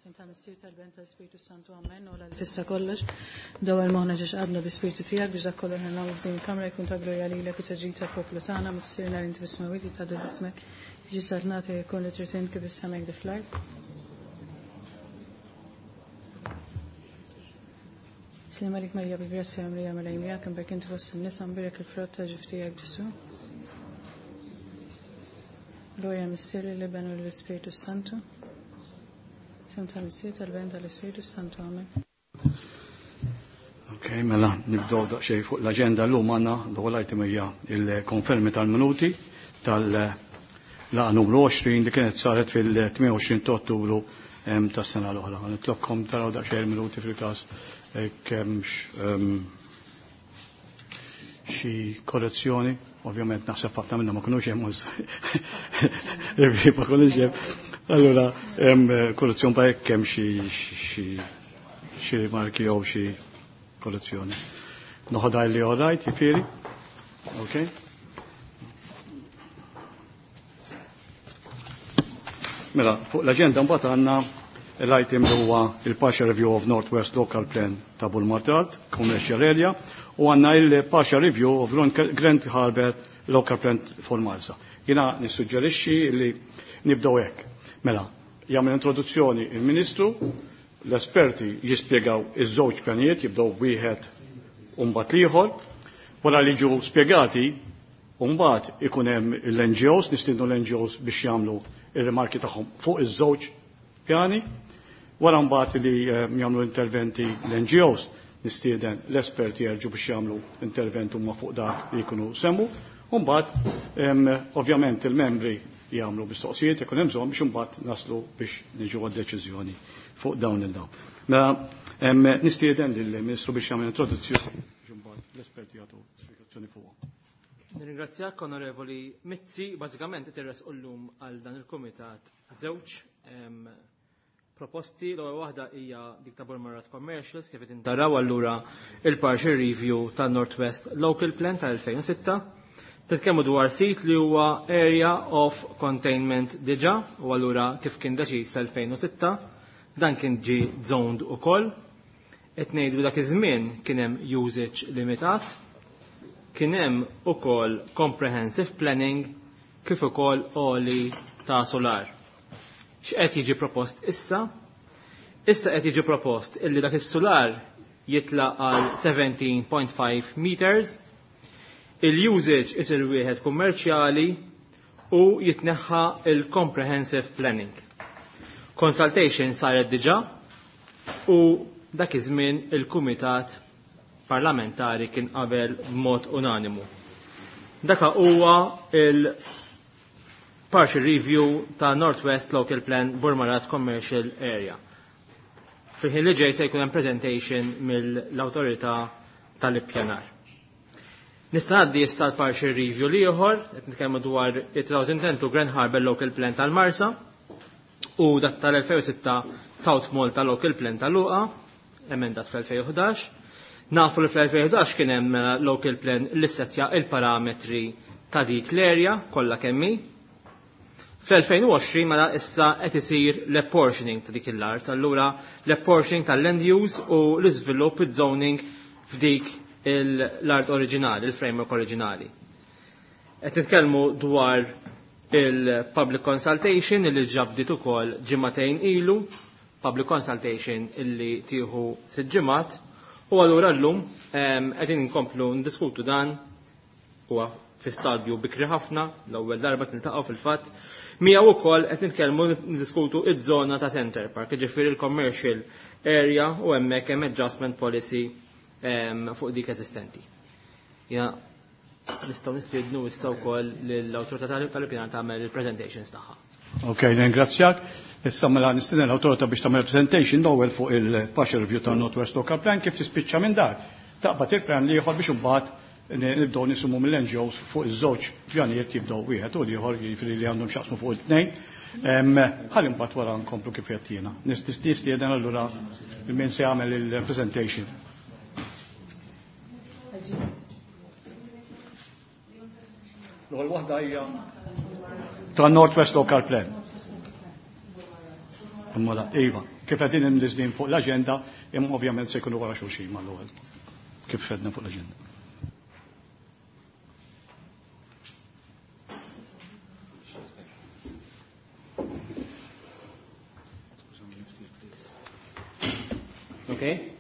Tal-Missier tal-Bent tal-Spiritu Santu Amen u l-tista kollox dawel moħna ġex għadna bi-Spiritu tijak biex dak kollu ħna f'din il-kamra jkun ta' glorja lilek u taġġid tal-poplu tagħna missirna li inti bismawiti ta' ismek jiġi sarnati jkun li trid kif issemek di fl-ard. Sima lik Marija bil-grazzja Marija mal-ajmija kemm bekk inti fost in-nisa mbirek il-frott ta' ġiftijak Ġesu. Glorja missiri li benu l-Spiritu Santu. Tal-Missier tal-Bent tal-Spiritu Santu Amen. Ok, mela nibdow daqsxejn fuq l-aġenda llum għandna l-ewwel item hija il-konfermi tal-minuti tal-laqa numru 20 li kienet saret fil-28 ta' Ottubru tas-sena l-oħra. Nitlobkom taraw daqsxejn il-minuti fil-każ kemm xi korrezzjoni, ovvjament naħseb ħafna minnhom ma kinux hemm ma kinux hemm. Allora, korrezzjoni pa' hekk hemm xi marki jew xi korrezzjoni. Noħodha li all right, jifieri? Okay? Mela, fuq l-aġenda mbagħad għandna l-item li huwa il-partial review of Northwest Local Plan ta' Bulmartalt, Commercial Area, u għandna il-partial review of Grand Harbour Local Plan for Malta. Jiena nissuġġerixxi li nibdew hekk. Mela, jagħmel introduzzjoni il-Ministru, l-esperti jispjegaw iż-żewġ pjanijiet, jibdew wieħed u mbagħad ieħor, wara li ġew spjegati u mbagħad ikun hemm l-NGOs, nistiednu l-NGOs biex jagħmlu ir-rimarki tagħhom fuq iż-żewġ pjani, wara mbagħad li jagħmlu interventi l-NGOs, nistieden l-esperti jerġgħu biex jagħmlu intervent huma fuq dak li jkunu semmu, u mbagħad ovvjament il-membri jagħmlu mistoqsijiet ikun hemm bżonn biex imbagħad naslu biex niġu għad-deċiżjoni fuq dawn il-dawn. Mela nistieden lill-Ministru biex jagħmel introduzzjoni biex imbagħad l-esperti jagħtu spjegazzjoni fuqha. Nirringrazzjak Onorevoli Mizzi, bażikament qed irresqu llum għal dan il-Kumitat żewġ proposti, l-ewwel waħda hija dik ta' Bulmarrat Commercials kif qed intaraw allura il-partial review tan Northwest Local Plan tal-2006. Titkellmu dwar sit li huwa Area of Containment diġà u allura kif kien deċiż tal-2006 dan kien ġie zoned ukoll. Qed ngħidu dak iż-żmien kien hemm usage limitat, kien hemm ukoll comprehensive planning kif ukoll oli ta' solar. X'qed jiġi propost issa? Issa qed jiġi propost illi dak is-solar jitlaq għal 17.5 meters. Il-usage isir wieħed kummerċjali u jitneħħa il-comprehensive planning. Consultation saret diġà u dak iż-żmien il-Kumitat Parlamentari kien qabel b'mod unanimu. Daka huwa il-partial review ta' Northwest Local Plan Bulmarrat Commercial Area. Fil-ħin li ġej se jkun hemm presentation mill-awtorità tal-ippjanar. Nista' ngħaddi issa l-partial review li ieħor, qed nitkellmu dwar it-2010 Grand Harbour Local Plan tal-Marsa u dak tal-2006 South Malta Local Plan tal-Luqa, emendat fl-2011. Nafu li fl-2011 kien hemm local plan li settja il-parametri ta' dik l-area kollha kemm hi. Fl-2020 mela issa qed isir l-apportioning ta' dik l-art, allura l-apportioning tal-land use u l-iżvilupp id-zoning f'dik l-art oriġinali, il-framework oriġinali. Qed nitkellmu dwar il-public consultation illi ġabdiet ukoll ġimagħtejn ilu, public consultation illi tieħu 6 ġimgħat, u allura llum qegħdin inkomplu ndiskutu dan huwa fi stadju bikri ħafna, l-ewwel darba niltaqgħu fil-fatt. Miegħu wkoll qed nitkellmu ndiskutu iż-żona ta' Center Park, jiġifieri il-commercial area u hemmhekk hemm adjustment policy fuq dik eżistenti. Ja nistgħu nistiednu issa wkoll lill-awtorità tal-ippjanar tagħmel il-presentations tagħha. Okay, ringrazzjak. Issa mela nistieden l-awtorità biex tagħmel presentation l-ewwel fuq il-partial review ta' Northwest Local Plan kif tispiċċa minn dak. Taqbad il-plan li ieħor biex imbagħad nibdew nisimu mill-NGOs fuq iż-żewġ pjanijiet jibdew wieħed u ieħor jiġifieri li għandhom x'jaqsmu fuq it-tnejn. Ħalli mbagħad wara nkomplu kif qed jiena. Nistieden allura min se jagħmel il-presentation. L-ewwel waħda hija ta' Northwest Local Plan. Imma iva, kif qegħdin imniżlin fuq l-aġenda, imma ovvjament se jkunu wara xulxin mal-ewwel. Kif fedna fuq l-aġenda. Okay?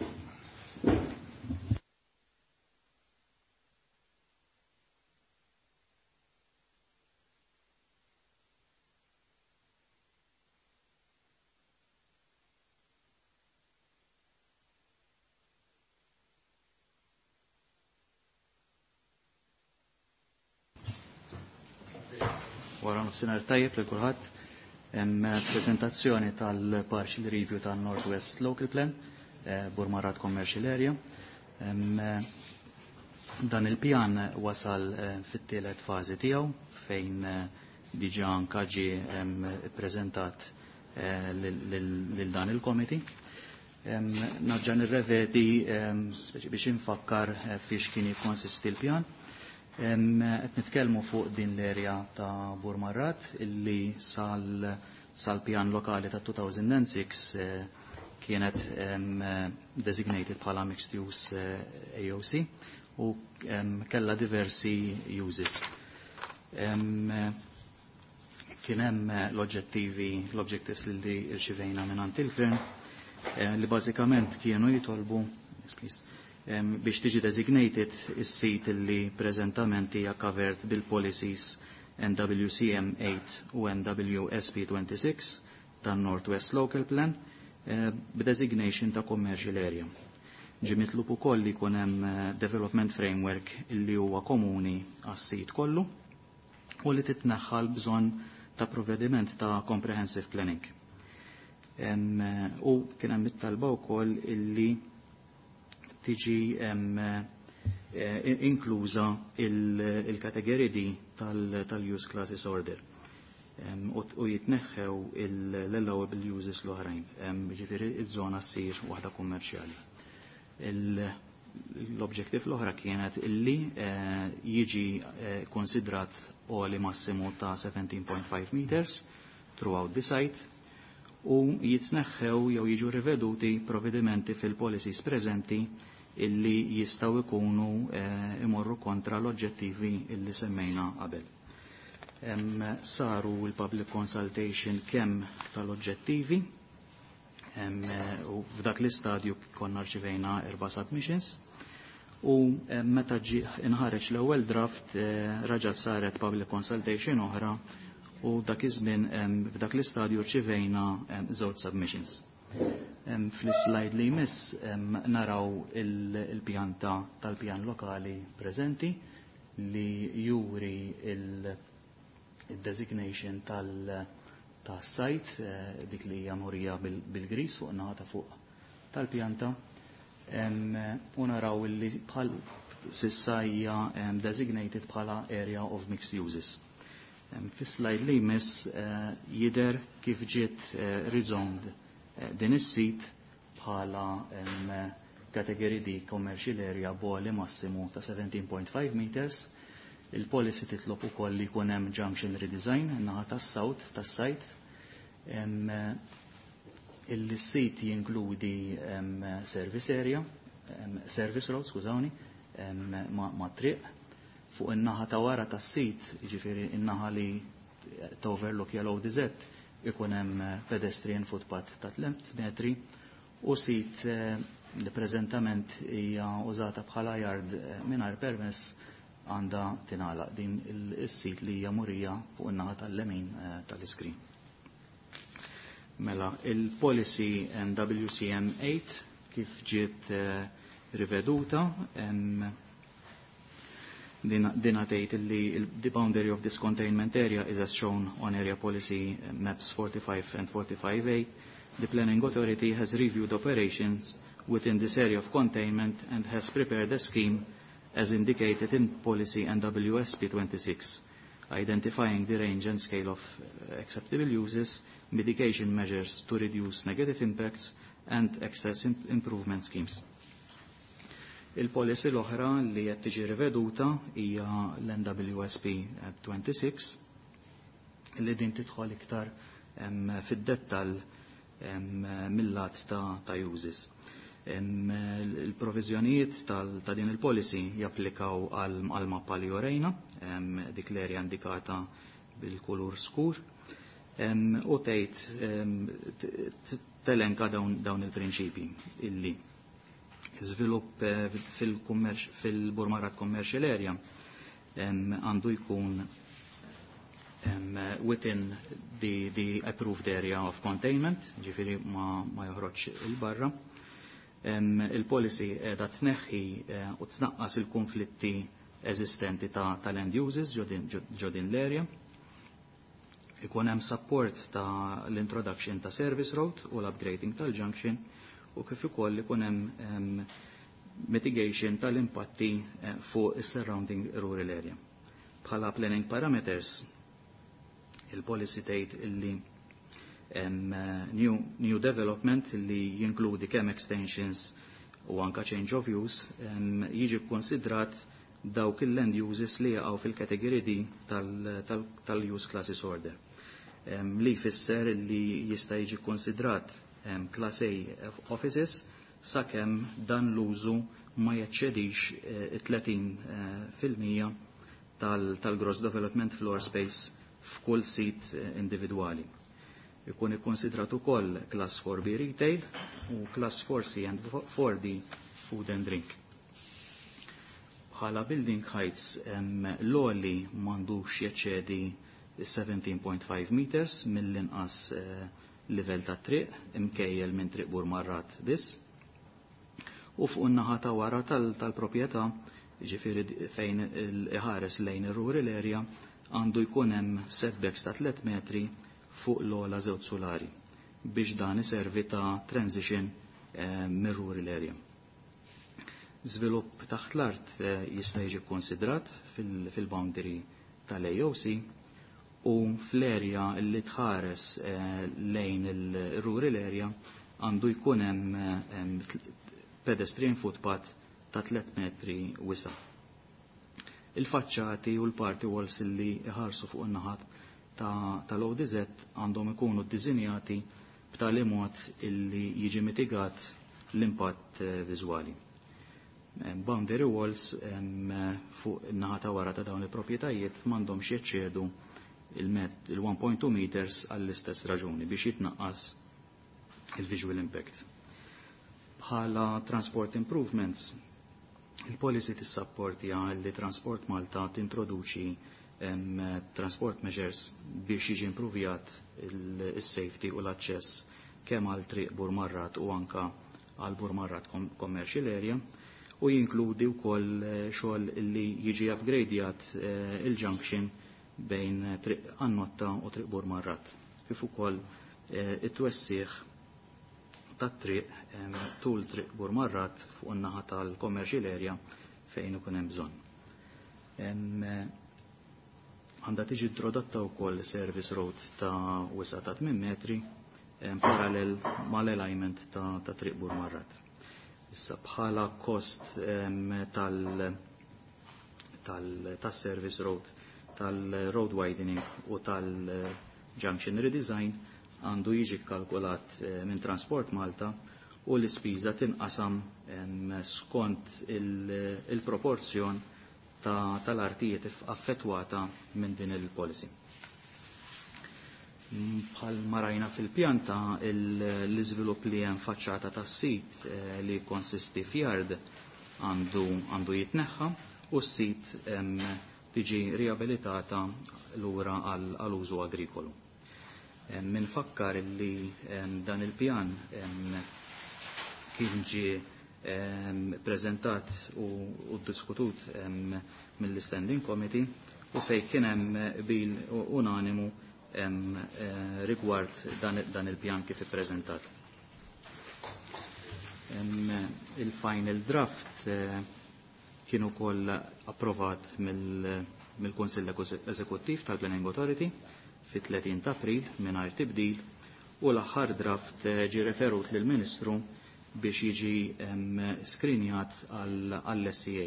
Wara nofsinhar tajjeb li kulħadd hemm preżentazzjoni tal-partial review tan-Northwest Local Plan, Burmarat Commercial Area. Dan il-pjan wasal fit-tielet fażi tiegħu fejn diġà anke ġie ppreżentat lil dan il-committee. Narġa' nirrevedi biex infakkar fiex kien jikkonsisti l-pjan. Qed nitkellmu fuq din l-erja ta' Burmarat illi sal-pjan lokali ta' 2006 kienet designated bħala mixed use AOC u kella diversi uses. Kien hemm l-objectives li rċivejna minn il-gvern li bażikament kienu jitolbu biex tiġi designated is-sit li preżentament hija covered bil-policies NWCM 8 u NWSP 26 tan-Northwest Local Plan b'designation ta' commercial area. Ġie mitlub ukoll li jkun hemm development framework li huwa komuni għas-sit kollu u li titneħħal bżonn ta' provvediment ta' comprehensive planning. U kien hemm it-talba wkoll illi tiġi inkluża il-kategori D tal-use classes order u jitneħħew l-allowable uses l-oħrajn, ġifieri iż-żona ssir waħda kummerċjali. L-objektiv l-oħra kienet illi jiġi konsidrat għoli massimu ta' 17.5 meters throughout the site u jitneħħew jew jiġu riveduti provvedimenti fil-policies preżenti illi jistaw ikunu imorru kontra l-oġġettivi illi semmejna qabel. Saru il-public consultation kemm tal-oġġettivi u f'dak l-istadju konna rċivejna 4 submissions u meta inħareġ l-ewwel draft raġa' saret public consultation oħra u dak iż-żmien f'dak l-istadju rċivejna 2 submissions. Fl-slide li jmiss naraw il-pjan tal-pjan lokali preżenti li juri il-designation tal-site dik li hija morija bil-gris fuq naħa ta' fuq tal-pjanta u naraw li bħal sissa hija designated bħala area of mixed uses. Fis-slide li jmiss jidher kif ġiet rezoned din is-sit bħala kategori D commercial area b'għoli massimu ta' 17.5 meters. Il-policy titlob ukoll li jkun hemm junction redesign naħa tas-south tas-site. Il-sit jinkludi service area, service road, skużawni, ma' triq fuq in-naħa ta' wara tas-sit, jiġifieri in-naħa li ta' overlook jew ODZ ikun hemm pedestrian footpath ta' 3 metri u sit li preżentament hija użata bħala yard mingħajr permess għandha tingħalaq din is-sit li hija murija fuq in-naħa tal-lemin tal-iskrin. Mela, il-policy NWCM 8 kif ġiet riveduta Dina tgħid li the boundary of this containment area is as shown on area policy maps 45 and 45A. The planning authority has reviewed operations within this area of containment and has prepared a scheme as indicated in policy NWSP 26, identifying the range and scale of acceptable uses, mitigation measures to reduce negative impacts and access improvement schemes. Il-policy l-oħra li qed tiġi riveduta hija l-NWSP 26 li din tidħol iktar fid-dettall mill-lat ta' uses. Il-provizjonijiet ta' din il-policy japplikaw għal mappa li jorejna, dik l-erja indikata bil-kulur skur, u tgħid telenka dawn il-prinċipi illi żvilupp fil-Burmarrat Commercial Area għandu jkun within the approved area of containment, ġifiri ma joħroġ il-barra. Il-policy edha tneħħi u tnaqqas il-konflitti eżistenti ta' land uses ġodin l-area. Ikun hemm support ta' l-introduction ta' service road u l-upgrading tal-junction u kif ukoll ikun hemm mitigation tal-impatti fuq is-surrounding rural area. Bħala planning parameters, il-policy tgħid illi new development li jinkludi kemm extensions u anka change of use jiġi konsidrat dawk il-land uses li jaqgħu fil-kategori D tal-use classes order. Li jfisser li jista' jiġi konsidrat class A offices sakemm dan l-użu ma jeċċedix 30% tal-gross development floor space f'kull sit individwali. Ikun ikkonsidrat ukoll class 4B retail u class 4C and 4D food and drink. Bħala building heights l-oli m'għandux jeċċedi 17.5 meters mill-inqas livell ta' triq imkejjel minn triq Burmarrat biss. U fuq in-naħa ta' wara tal-proprjetà, ġifieri fejn il-ħares lejn ir-rural area, għandu jkun hemm setbacks ta' 3 metri fuq l-ola żewġ solari biex dan iservi ta' transition mir-rural area. Żvilupp taħt l-art jista' jiġi konsidrat fil-boundary tal-AOC u fl-area li tħares lejn il-rural area għandu jkun hemm pedestrian footpath ta' 3 metri wisa'. Il-faċċati u l-party walls li iħarsu fuq in-naħat tal-ODZ għandhom ikunu ddiżinjati b'tali mod illi jiġi mitigat l-impatt viżwali. Boundary walls fuq in-naħa ta' wara ta' dawn il-proprjetajiet m'għandhomx jeċċedu il-1.2 meters għall-istess raġuni biex jitnaqqas il-visual impact. Bħala transport improvements, il-policy tissapportja li Transport Malta tintroduċi transport measures biex jiġi improvjat il-safety u l-aċċess kemm għal triq Burmarrat u anka għal Burmarrat Commercial Area u jinkludi wkoll xogħol li jiġi upgradejat il-junction bejn triq Annotta u triq Burmarrat. Kif ukoll it-twessieħ tat-triq tul triq Burmarrat fuq in-naħa tal-Commercial Area fejn ikun hemm bżonn. Għandha tiġi introdotta wkoll service road ta' wisa ta' 8 metri parallel mal-alignment ta' triq Burmarrat. Issa bħala kost tal-service road, tal-road widening u tal-junction redesign għandu jiġi kalkulat minn Transport Malta u l-ispiża tinqasam skont il-proporzjon tal-artijiet affettwata minn din il-policy. Bħal marajna fil-pjanta l-iżvilupp li hemm faċċata tas-sit li konsisti f'jard għandu jitneħħa u s-sit tiġi riabilitata lura għal-użu agrikolu. Minfakkar li dan il-pjan kien ġie prezentat u diskutut mill-Standing Committee u fej kien hemm bil unanimu rigward dan il-pjan kif ippreżentat. Il-final draft kien ukoll approvat mill-Kunsill Eżekuttiv tal-Planning Authority fit-30 ta' April mingħajr tibdil u l-aħħar draft ġie referut lill-Ministru biex jiġi skrinjat għall-SCA,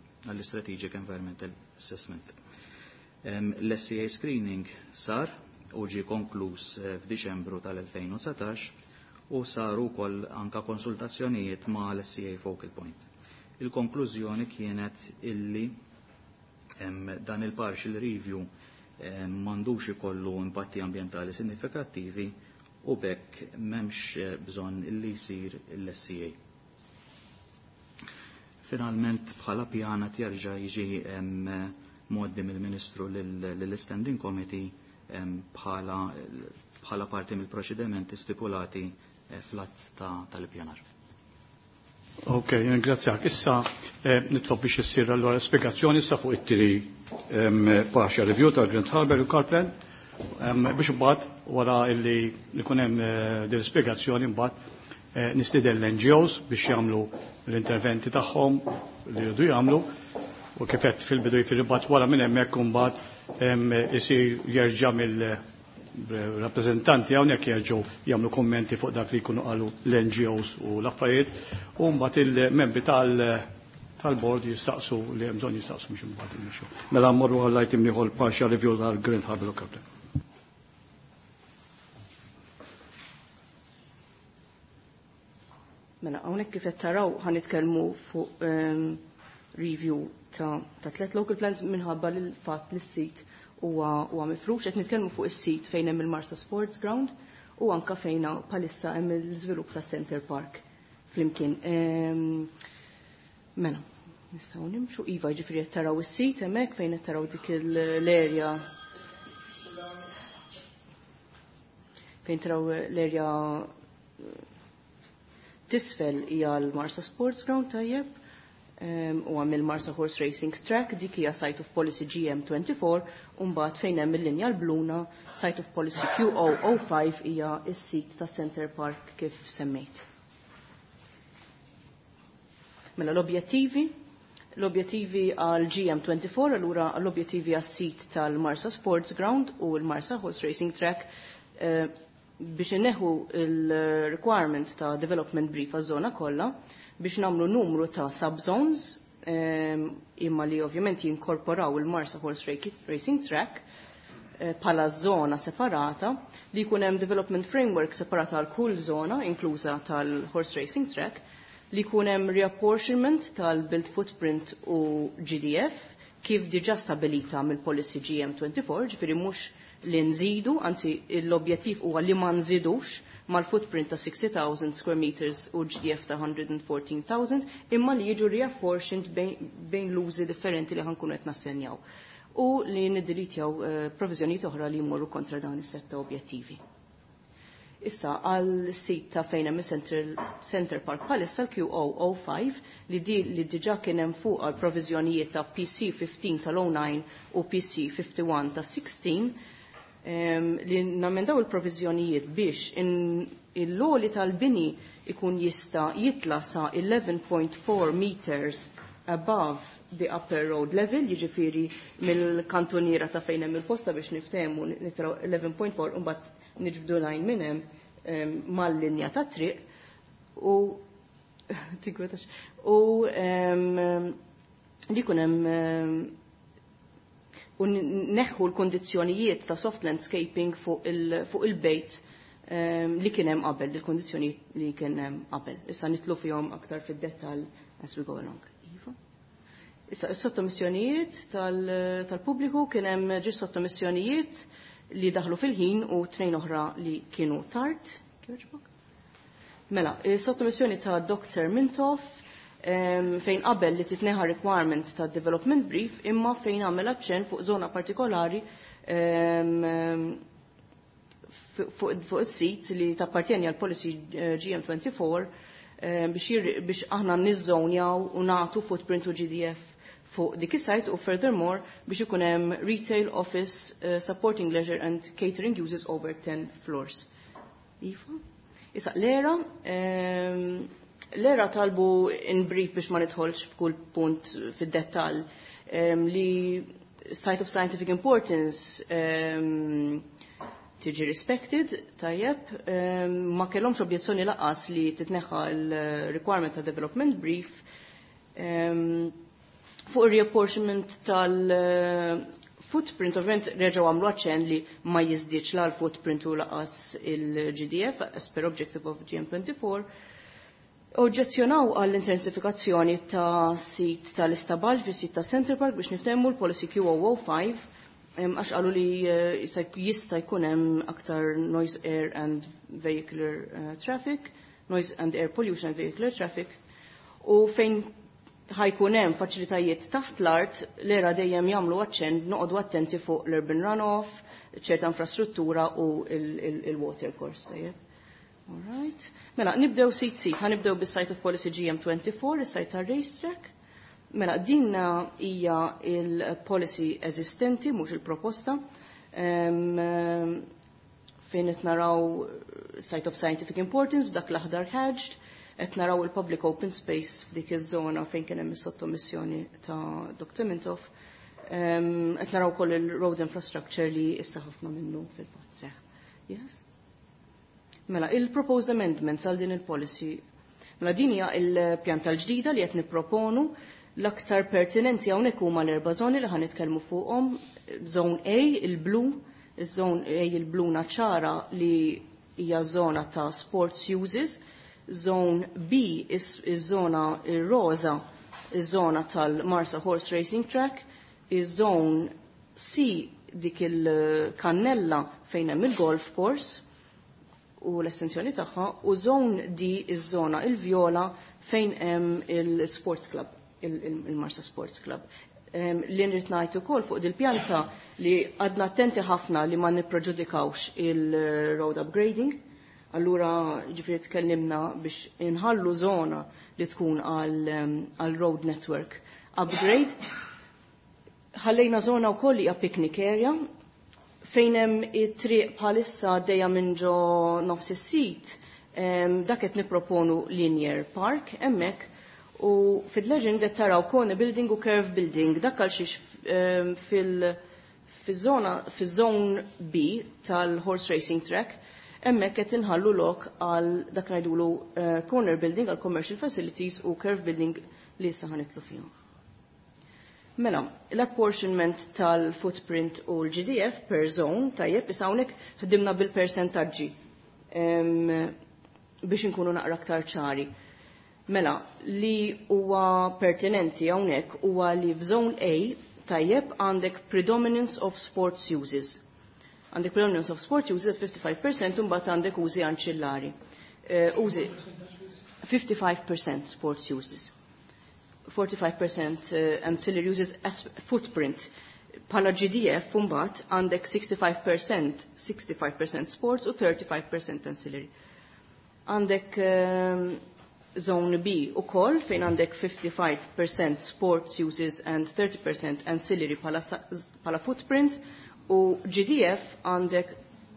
għall-Strategic Environmental Assessment. L-SCA screening sar u ġie konkluż f'Diċembru tal-2019 u saru wkoll anka konsultazzjonijiet ma' l-SCA Focal Point. Il-konklużjoni kienet illi dan il-partial review m'għandux ikollu impatti ambjentali sinifikattivi u bekk m'hemmx bżonn illi jsir l-SCA. Finalment bħala pjana jerġa' jiġi mgħoddi mill-Ministru lill-Standing Committee bħala parti mill-proċedimenti stipulati fl-att tal-pjanar. Ok, ringrazzjak. Issa nitlob biex issir allura spjegazzjoni issa fuq it-tieni partial review tal-Grand Harbour u Carplan biex imbagħad wara illi jkun hemm din spjegazzjoni mbagħad nistidel l-NGOs biex jagħmlu l-interventi tagħhom li jridu jagħmlu u kif qed fil-bidu jfir-imbagħad wara minn hemmhekk imbagħad isir jerġa' mill-rappreżentanti hawnhekk jerġgħu jagħmlu kummenti fuq dak li jkunu qalu l-NGOs u l-affarijiet u mbagħad il-membri tal-board jistaqsu li hemm bżonn jistaqsu mhux imbagħad imexxu. Mela mmorru għall-item ieħor partial review tal-Grand Harbour Carplan. Mela, hawnhekk kif qed taraw ħanitkellmu fuq review ta' 3 local plans minħabba lil fatt li s-sit huwa mifrux qed nitkellmu fuq is-sit fejn hemm il-Marsa Sports Ground u anke fejn bħalissa hemm l-iżvilupp ta' Center Park flimkien. Mela, nistgħu nimxu iva ġifieri qed taraw is-sit hemmhekk fejn qed taraw dik l-erja fejn taraw l-erja tisfel hija l-Marsa Sports Ground tajjeb u għamil Marsa Horse Racing Track dik hija Site of Policy GM24 u mbagħad fejn hemm il-linja l-bluna Site of Policy Q005 hija s-sit ta' Center Park kif semmejt. Mela l-objettivi għal GM24 allura l-objettivi għas-sit tal-Marsa Sports Ground u l-Marsa Horse Racing Track biex inneħu il-requirement ta' development brief għaż-żona kollha biex nagħmlu numru ta' subzones imma li ovvjament jinkorporaw il-Marsa Horse Racing Track bħala żona separata li jkun hemm development framework separata għal kull żona inkluża tal-Horse Racing Track li jkun hemm reapportionment tal-built footprint u GDF kif diġà stabilita mill-policy GM24 ġifieri mhux li nżidu, anzi l-objettiv huwa li ma nżidux mal-footprint ta' 60,000 square meters u GDF ta' 114,000 imma li jiġu reapportioned bejn l-użi differenti li ħankunu qed nassenjaw u li niddiritjaw provizjonijiet oħra li jmorru kontra dawn is-set ta' objettivi. Issa għal sit ta' fejn hemm Center Park bħalissa l-Q005 li diġà kien hemm fuq għal provizjonijiet ta' PC 15 tal-09 u PC 51 ta' 16 li namendaw il-provizjonijiet biex il-loli tal-bini ikun jista' jitla sa 11.4 meters above the upper road level, jiġifieri mill-kantoniera ta' fejn hemm il-posta biex niftehmu nitraw 11.4 u mbagħad niġbdu lajn minn hemm mal-linja ta' triq u li jkun hemm u neħħu l-kondizzjonijiet ta' soft landscaping fuq il-bejt li kien hemm qabel, il-kondizzjonijiet li kien hemm qabel. Issa nitlu fihom aktar fid-dettall as we go along. Issa s-sottomissjonijiet tal-pubbliku kien hemm sottomissjonijiet li daħlu fil-ħin u 2 oħra li kienu tard. Mela, is-sottomissjoni ta' Dr. Mintoff fejn qabel li titneħa requirement ta' development brief imma fejn għamel aċċen fuq zona partikolari fuq is-sit li tappartjeni għal policy GM24 biex aħna niżżonjaw u nagħtu footprint u GDF fuq dik is-sajt u furthermore biex ikun hemm retail office supporting leisure and catering uses over 10 floors. Issa l-era talbu in brief biex ma nidħolx f'kull punt fid-dettall li site of scientific importance tiġi respected, tajjeb, ma kellhomx objezzjoni laqas li titneħħa l-requirement ta' development brief fuq il-reapportionment footprint ovvent reġgħu għamlu aċċenn li ma jiżdiedx la l-footprint u laqas il-GDF as per objective of GM24. Oġġezzjonaw għall-intensifikazzjoni ta' sit tal-istabal fi sit ta' Central Park biex niftemmu l-Policy Q005 għax qalu li jista' jkun hemm aktar noise air and vehicular traffic, noise and air pollution and vehicular traffic, u fejn ħajkun hemm faċilitajiet taħt l-art l-era dejjem jagħmlu aċċenn noqogħdu attenti fuq l-urban runoff, ċerta infrastruttura u il-water course tajjeb. All right. Mela, nibdew sit, ħanibdew bis-site of policy GM24, is-site tar-racetrack. Mela, din hija il-policy eżistenti, mhux il-proposta. Fejn qed naraw site of scientific importance f'dak l-aħdar hatched, qed naraw il-public open space f'dik iż-żona fejn kien hemm is-sottomissjoni ta' Dr. Mintoff. Qed naraw ukoll il-road infrastructure li issa ħafna minnu fil-fatt seħ. Yes? Mela, il-proposed amendments għal din il-policy. Mela, din hija il-pjan tal-ġdida li qed nipproponu l-aktar pertinenti hawnhekk huma l-erba' żoni li ħanitkellmu fuqhom. Zone A, il-blu, iż-żone A il-blu naċċara li hija żona ta' sports uses. Zone B iż-żona ir-roża, iż-żona tal-Marsa Horse Racing Track. Iż-żone C dik il-kannella fejn hemm il-golf course u l-estensjoni tagħha, u zone D iż-żona il-vjola fejn hemm il-sports club, il-Marsa Sports Club. Li nrid ngħid ukoll fuq dil-pjanta li għadna attenti ħafna li ma nipproġudikawx il-road upgrading. Allura ġifieri tkellimna biex inħallu żona li tkun għal road network upgrade. Ħallejna żona wkoll hija picnic area fejn hemm it-triq bħalissa dejja minn ġo nofs is-sit, dak qed nipproponu linear park hemmhekk u fil-legend qed taraw corner building u curve building dak għal xiex fiż-żone B tal-horse racing track hemmhekk qed inħallu lok għal dak ngħidulu corner building għal commercial facilities u curve building li issa ħanitlu fihom. Mela, l-apportionment tal-footprint u l-GDF per zone tajjeb issa hawnhekk ħdimna bil-persentaġġi biex inkunu naqra aktar ċari. Mela, li huwa pertinenti hawnhekk huwa li f'zone A tajjeb għandek predominance of sports uses. Għandek predominance of sports uses 55% u mbagħad għandek użi anċillari. Użi 55% sports uses. 45% ancillary uses as footprint. Pala GDF mbagħad għandek 65% sports u 35% ancillary. Għandek zone B ukoll fejn għandek 55% sports uses and 30% ancillary pala footprint u GDF għandek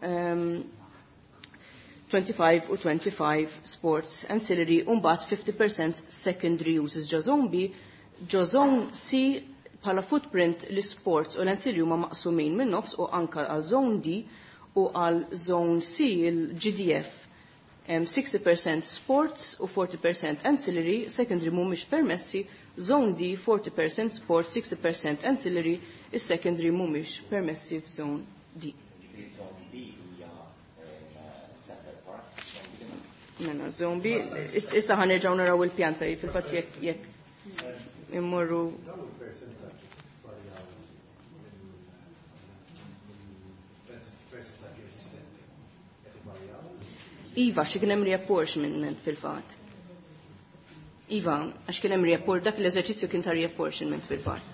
25 u 25 sports ancillary u mbagħad 50% secondary uses ġo zone B, ġo zone C bħala footprint li sports u l-ancillary huma maqsumin minn nofs u anka għal zone D u għal zone C il-GDF 60% sports u 40% ancillary, secondary mhumiex permessi, zone D 40% sports, 60% ancillary, is-secondary mhumiex permessi f'zone D. Mela, zone B, issa ħanerġaw naraw il-pjanta fil-fatt jekk immorru. Iva, xi kien hemm reapportionment fil-fatt. Iva, għax kien hemm dak l-eżerċizzju kien ta' reapportionment fil-fatt.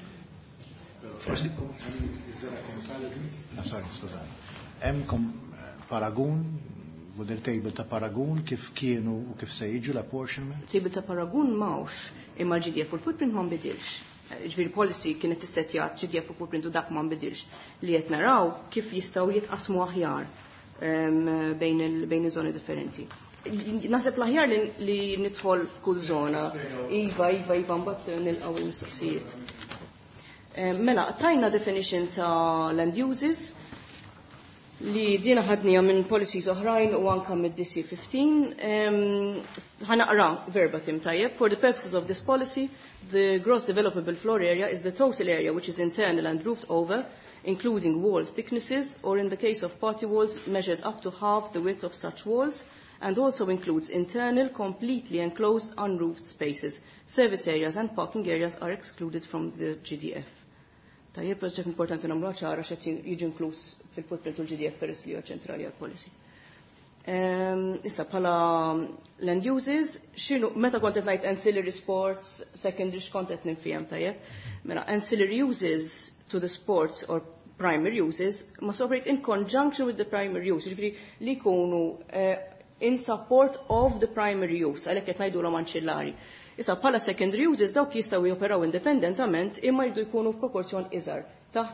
Hemm paragun, model table ta' paragun kif kienu u kif se jiġu l-apportionment? Table ta' paragun mawx, imma GDF u l-footprint ma nbidilx. Ġifieri policy kienet tissetjat GDF u footprint u dak ma nbidilx. Li qed naraw kif jistgħu jitqasmu aħjar bejn iż-żoni differenti. Naħseb l-aħjar li nidħol f'kull żona. Iva, mbagħad nilqgħu il-mistoqsijiet. Mela, tajna definition ta' land uses li dina ħadnija minn policies oħrajn u anka mid-DC 15. Ħanaqra verbatim tajjeb. For the purposes of this policy, the gross developable floor area is the total area which is internal and roofed over including wall thicknesses, or in the case of party walls, measured up to half the width of such walls, and also includes internal, completely enclosed, unroofed spaces. Service areas and parking areas are excluded from the GDF. Tajjeb, proġett importanti nagħmlu ċara x'qed jiġi inkluż fil-footprint u l-GDF peress li huwa ċentrali għall-policy. Issa bħala land uses, meta kont qed ngħid ancillary sports, secondary x'kont qed ninfihem tajjeb. Mela ancillary uses to the sports or primary uses must operate in conjunction with the primary use, ġifieri li jkunu in support of the primary use, għalhekk qed ngħidulhom anċillari. Issa bħala secondary uses dawk jistgħu joperaw indipendentament imma jridu jkunu f'proporzjon iżgħar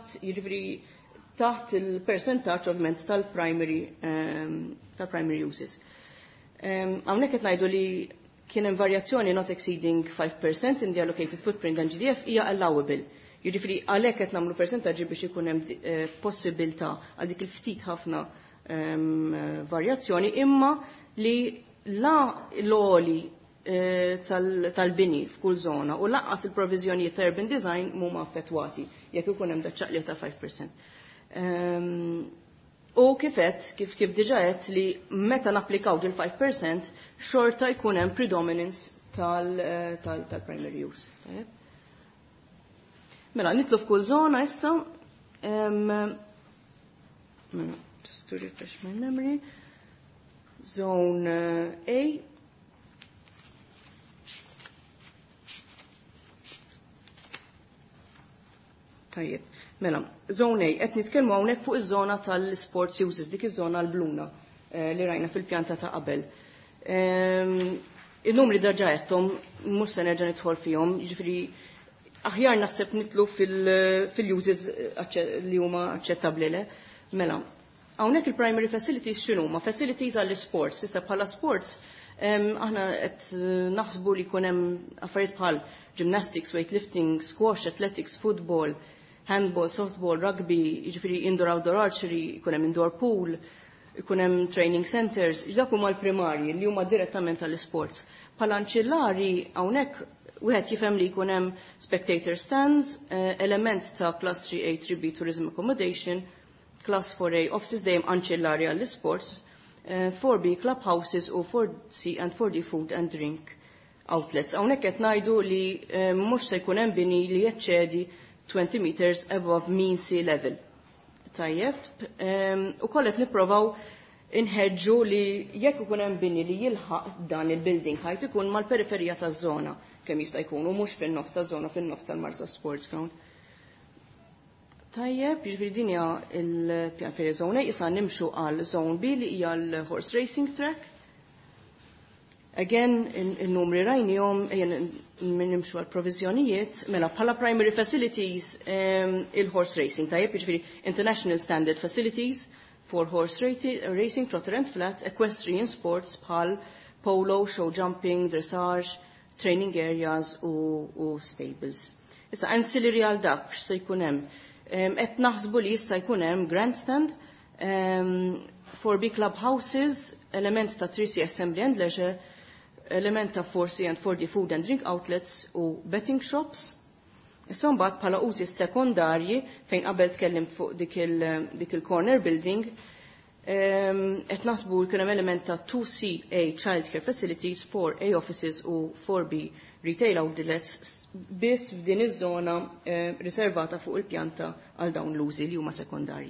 taħt il-percentaġġ ovvjament tal-primary uses. Hawnhekk qed ngħidu li kien hemm varjazzjoni not exceeding 5% in the allocated footprint and GDF hija allowable. Jiġifieri għalhekk qed nagħmlu percentaġġi biex ikun hemm possibilità għal dik il-ftit ħafna varjazzjoni imma li la l-oli tal-bini f'kull zona u laqqas il-provizjonijiet ta' urban design mhuma affettwati jekk ikun hemm daċċaqli ta' 5%. U kif diġà qed li meta napplikaw il 5% xorta jkun hemm predominance tal-primary use. Mela nitlu f'kull zona issa just to refresh my memory. Zone A. Tajjeb. Mela, zone A, qed nitkellmu hawnhekk fuq iż-żona tal-sports uses, dik iż-żona l-bluna li rajna fil-pjanta ta' qabel. Il-numri draġa qedhom mhux se nerġa' nidħol fihom, jiġifieri aħjar naħseb nitlu fil-uses li huma aċċettabbli le. Mela, hawnhekk il-primary facilities x'inhuma? Facilities għall-sports, issa bħala sports aħna qed naħsbu li jkun hemm affarijiet bħal gymnastics, weightlifting, squash, athletics, football, handball, softball, rugby, jiġifieri indoor-outdoor archery, jkun hemm indoor pool, jkun hemm training centers, dak huma l-primarji li huma direttament għall-sports. Bħala anċillari hawnhekk wieħed jifhem li jkun hemm spectator stands, element ta' class 3A 3B tourism accommodation, class 4A offices dejjem anċillari għall-sports, 4B clubhouses u 4C and 4D food and drink outlets. Hawnhekk qed ngħidu li mhux se jkun hemm bini li jeċċedi 20 meters above mean sea level. Tajjeb, u kollet nipprovaw inħeġġu li jekk ikun hemm bini li jilħaq dan il-building height ikun mal-periferija taż-żona kemm jista' jkun u mhux fin-nofs taż-żona fin-nofs tal-Marsa Sports Ground. Tajjeb, jiġifieri din hija l-pjan fejn żona issa nimxu għal zone B li hija l-horse racing track. Again, il-numri rajnijom, nimxu għal-provizjonijiet, mela bħala primary facilities il-horse racing, tajjeb, jiġifieri international standard facilities for horse racing, trotter and flat, equestrian sports bħal polo, show jumping, dressage, training areas u stables. Issa ancillary għal dak x'se jkun hemm. Qed naħsbu li jista' jkun hemm grandstand, 4B clubhouses, element ta' 3C assembly and leisure, element ta' 4C and 4D food and drink outlets u betting shops. Issa mbagħad bħala użi sekondarji fejn qabel tkellimt fuq dik il-corner building, qed naħsbu jkun hemm element ta' 2CA childcare facilities, 4A offices u 4B retail outlets biss f'din iż-żona riservata fuq il-pjanta għal dawn l-użi li huma sekondarji.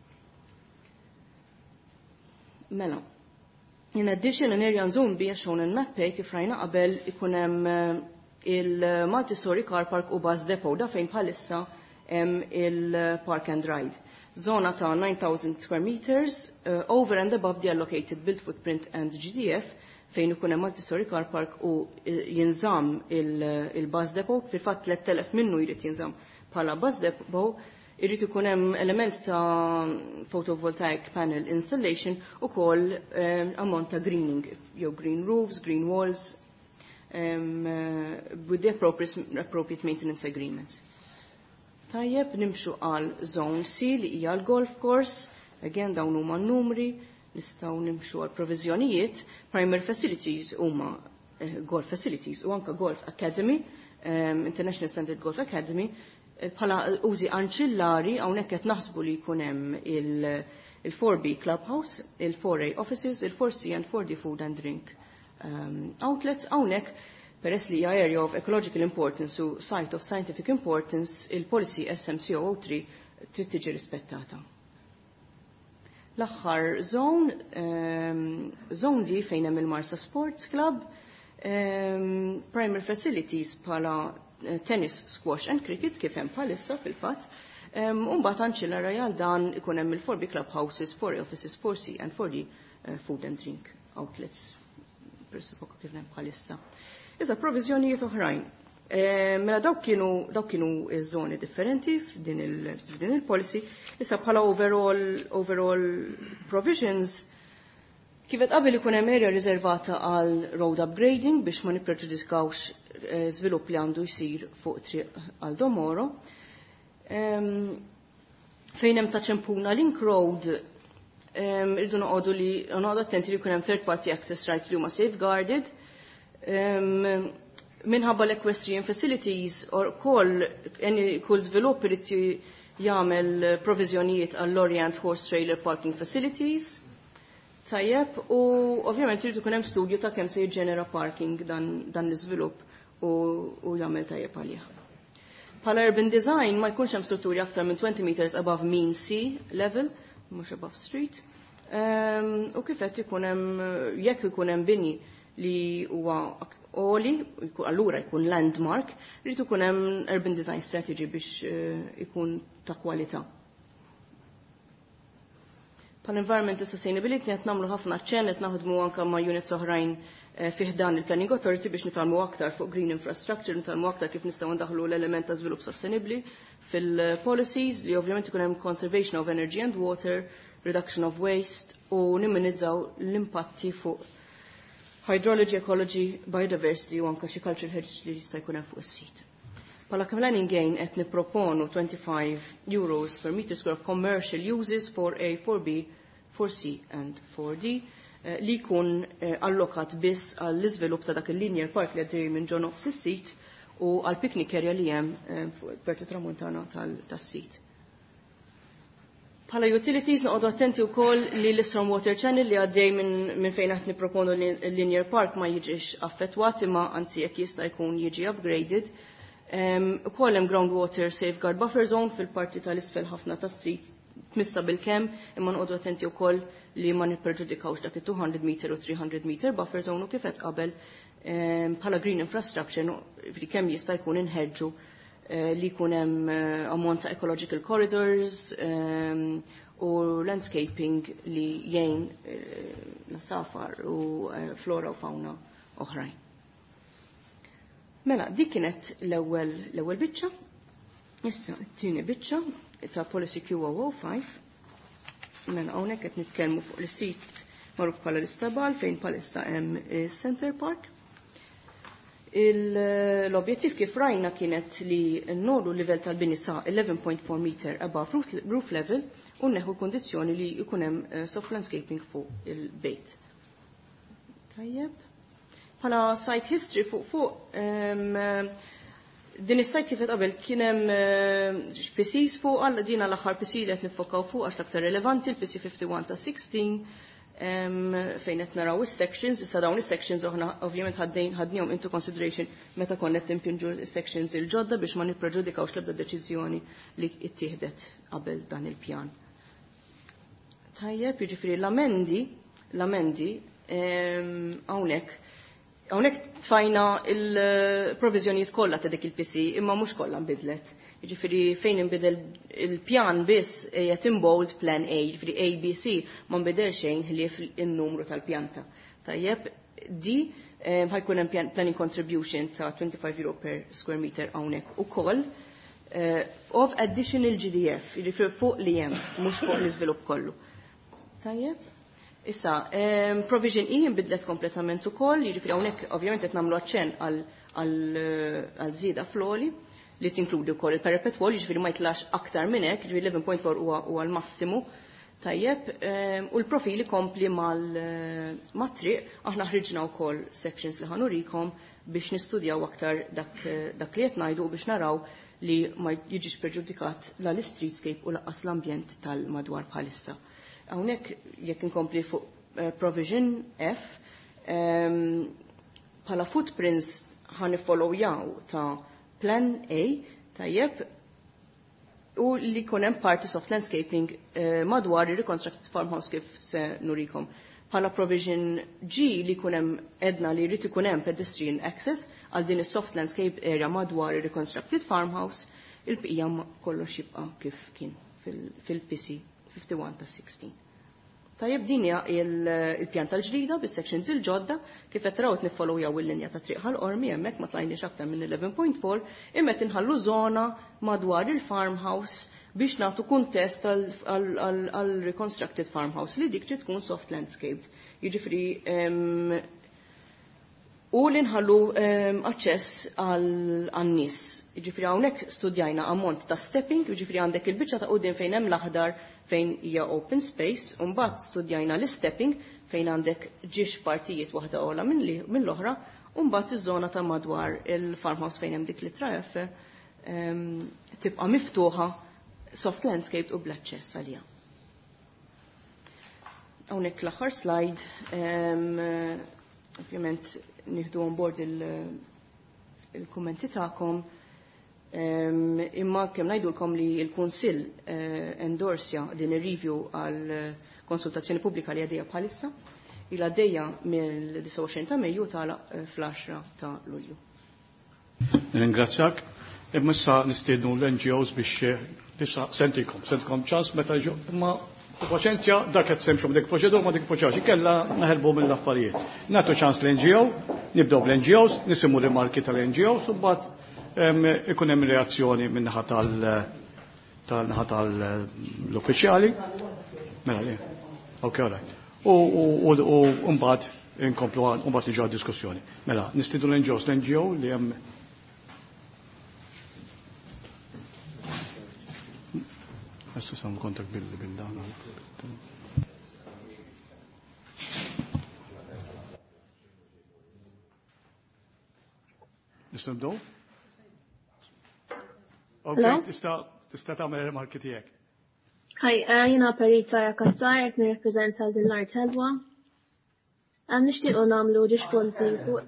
Mela, in addition an area zone B shown in map kif rajna qabel ikun hemm il-multi-story car park u bus depot da fejn bħalissa hemm il-park and ride. Zona ta' 9,000 square meters over and above the allocated build footprint and GDF fejn ikun hemm multi-story car park u jinżamm il-bus depot, fil-fatt 3,000 minnu jrid jinżamm bħala bus depot, irrid ikun hemm element ta' photovoltaic panel installation u koll ammont ta' greening, jew green roofs, green walls, with the appropriate maintenance agreements. Tajjeb, nimxu għal zone C li hija l-golf course, again dawn huma n-numri, nistgħu nimxu għal provizjonijiet, primary facilities huma golf facilities u anke golf academy, International Standard Golf Academy, bħala użi anċillari hawnhekk qed naħsbu li jkun hemm il-4B Clubhouse, il-4A Offices, il-4C and 4D Food and Drink outlets. Hawnhekk peress li hija area of ecological importance u site of scientific importance, il-policy SMC003 trid tiġi rispettata. L-aħħar zone di fejn hemm il-Marsa Sports Club, primary facilities bħala tennis, squash and cricket kif hemm bħalissa fil-fatt. Mbagħad anċillara għal dan ikun hemm il-4B Clubhouses, 4A Offices, 4C and 4D Food and Drink outlets. Persifoka kif hemm bħalissa. Iżda provizjonijiet oħrajn. Mela dawk kienu iż-żoni differenti f'din il-policy. Issa bħala overall provisions kifet qabel ikun hemm area riservata għal road upgrading biex ma nippreġudikawx żvilupp li għandu jsir fuq triq għal Domoro. Fejn hemm ta' ċempuna Link Road irridu noqogħdu attenti li jkun hemm third party access rights li huma safeguarded. Minħabba l-equestrian facilities kull żvilupp irid jagħmel proviżjonijiet għall-Orient Horse Trailer Parking Facilities. Tajjeb, u ovvjament irid ikun hemm studju ta' kemm se jiġġenera parking dan l-iżvilupp u jagħmel tajjeb għalih. Bħala urban design ma jkunx hemm strutturi aktar minn 20 meters above mean sea level, mhux above street. U kif qed ikun hemm jekk ikun hemm bini li huwa oli, allura jkun landmark, rrid ikun hemm urban design strategy biex ikun ta' kwalità. Pal environment and sustainability qed nagħmlu ħafna ċen qed naħdmu anke ma' units oħrajn fih dan il-planning authority biex nitalmu aktar fuq green infrastructure, nitalmu aktar kif nistgħu ndaħlu l-element ta' żvilupp sostenibbli fil-policies li ovvjament ikun hemm conservation of energy and water, reduction of waste u nimminizzaw l-impatti fuq hydrology, ecology, biodiversity u anke xi cultural heritage li jista' jkun hemm fuq is-sit. Pala planning gain qed nipproponu €25 per meter square of commercial uses for A, 4B, 4C and 4D li jkun allokat biss għall-iżvilupp ta' dak il-linear park li għaddej minn ġo nofs is-sit u għall-picnic area li hemm fuq tramuntana tas-sit. Bħala utilities noqogħdu attenti wkoll li l-Storm Water Channel li għaddej minn fejn qed nipproponu l-linear park ma jiġix affettwat imma anzi jekk jista' jkun jiġi upgraded. Ukoll hemm groundwater safeguard buffer zone fil-parti tal-isfel ħafna tas-sit tmissa bil-kemm imma noqogħdu attenti wkoll li ma nippreġudikawx dak il-200 meter u 300 meter buffer zone u kif qed qabel bħala green infrastructure li kemm jista' jkun inħeġġu li jkun hemm ammont ta' ecological corridors u landscaping li jgħin l-safar u flora u fauna oħrajn. Mela, dik kienet l-ewwel biċċa. Issa t-tieni biċċa ta' Policy Q005. Mela hawnhekk qed nitkellmu fuq l-istit magħruf bħala l-istabal fejn palissa hemm Center Park. L-objettiv kif rajna kienet li nnodu l-livell tal-bini sa' 11.4 meter above roof level u neħu kondizzjoni li jkun hemm soft landscaping fuq il-bejt. Tajjeb. Bħala site history fuq din is-site kif qabel kien hemm PCs fuq għal din l-aħħar PC li qed niffokaw fuq għax l-aktar relevanti il-PC 51 ta' 16 fejn qed naraw is-sections, issa dawn is-sections ovvjament ħadnihom into consideration meta konna qed timpinġu is-sections il-ġodda biex ma nippreġudikawx l-ebda deċiżjoni li ttieħdet qabel dan il-pjan. Tajjeb, jiġifieri l-amendi hawnhekk tfajna il-proviżjonijiet kollha ta' dik il-PC imma mhux kollha nbidlet. Jiġifieri fejn inbidel il-pjan biss qiegħed imbold plan A, jiġifieri ABC ma nbidel xejn ħlief in-numru tal-pjanta. Tajjeb, di ħajkun hemm planning contribution ta' €25 per square meter hawnhekk ukoll of additional GDF, jiġifieri fuq li hemm mhux fuq l-iżvilupp kollu. Tajjeb. Issa, provision E nbidlet kompletament ukoll, jiġifieri hawnhekk ovvjament qed nagħmlu aċċenn għal żieda fl-oli li tinkludi wkoll il-parapet wall, jiġifieri ma jitlax aktar minn hekk, jiġifieri 11.4 huwa l-massimu. Tajjeb, u l-profili kompli mat-triq, aħna ħriġna wkoll sections li ħanurikom biex nistudjaw aktar dak li qed ngħidu u biex naraw li ma jiġix preġudikat l-streetscape u laqqas l-ambjent tal-madwar bħalissa. Hawnhekk jekk inkompli fuq provision F, bħala footprints ħanifollowjaw ta' plan A tajjeb u li kunem party soft landscaping madwar il-reconstructed farmhouse kif se nurikom. Bħala provision G li kunem edna li rrit ikunem pedestrian access għal din is-soft landscape area madwar il-reconstructed farmhouse, il-bqija kollox jibqa' kif kien fil-PC 51 ta' 16. Tajjeb din hija il-pjan tal-ġdida bis-sections il-ġodda kif qed taraw niffollowjaw il-linja ta' triq ħall-qormi hemmhekk ma tlajniex aktar minn 11.4 imma qed inħallu żona madwar il-farmhouse biex nagħtu kuntest għal-reconstructed farmhouse li dik trid tkun soft landscaped. Jiġifieri u li nħallu aċċess għan-nies. Jiġifieri hawnhekk studjajna ammont ta' stepping, jiġifieri għandek il-biċċa ta' qudiem fejn hemm l-aħdar fejn hija open space, u mbagħad studjajna l-stepping fejn għandek ġiex partijiet waħda ogħla minn l-oħra, u mbagħad iż-żona ta' madwar il-farmhouse fejn hemm dik li trajef tibqa' miftuħa soft landscape u bl-aċċess għalija. Hawnhekk l-aħħar slide, ovvjament nieħdu on board il-kummenti tagħkom. Imma kemm ngħidulkom li l-Kunsill endorsja din ir-review għal konsultazzjoni pubblika li għaddejja bħalissa ilha għaddejja mill-29 ta' Mejju tagħlaq fl-10 ta' Lulju. Ringrazzjak. Imma issa nistiednu l-NGOs biex sentikom ċans meta jiġu imma paċenzja dak qed semxu dik proċedur ma dik proċedur kellha naħelbu mill-affarijiet. Nagħtu ċans l-NGO, nibdew bl-NGOs, nisimgħu rimarki tal-NGOs u mbagħad ikun hemm reazzjoni min-naħa tal-uffiċjali. Mela li. Okay, all right. U mbagħad inkomplu mbagħad niġu diskussjoni. Mela, nistidu l-NGO li hemm Issa sam kontak bil-dan. Nistgħu? Okay, tista' tagħmel remarki tiegħek. Hi, jiena Perita Kassar qed nirrappreżenta din l-Art Helwa. Nixtiequ nagħmlu ġiex punti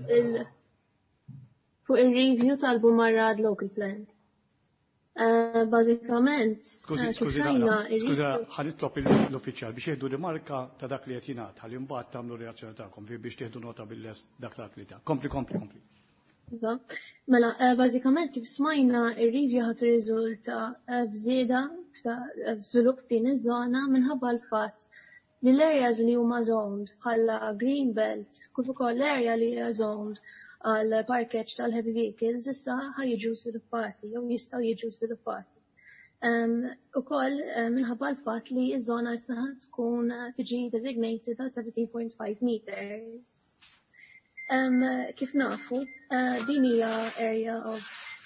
fuq ir-review tal-Bumarrad Local Plan. Bażikament, skuża, ħanitlob l-uffiċjal biex jieħdu rimarka ta' dak li qed jingħad ħalli mbagħad tagħmlu reazzjoni tagħkom biex tieħdu nota bil-lest dak li ta'. Kompli. Mela, bażikament kif smajna ir-review ħadd irriżulta bżieda ta' żvilupp din iż-żona minħabba l-fatt li l-areas li huma zoned bħala green belt kif ukoll l-area li hija zoned għal parkeġġ tal-heavy vehicles issa ħajġu żviluppati jew jistgħu jiġu żviluppati. Ukoll minħabba l-fatt li ż-żona issa tkun tiġi designated għal 17.5 meters. Kif nafu, din hija area of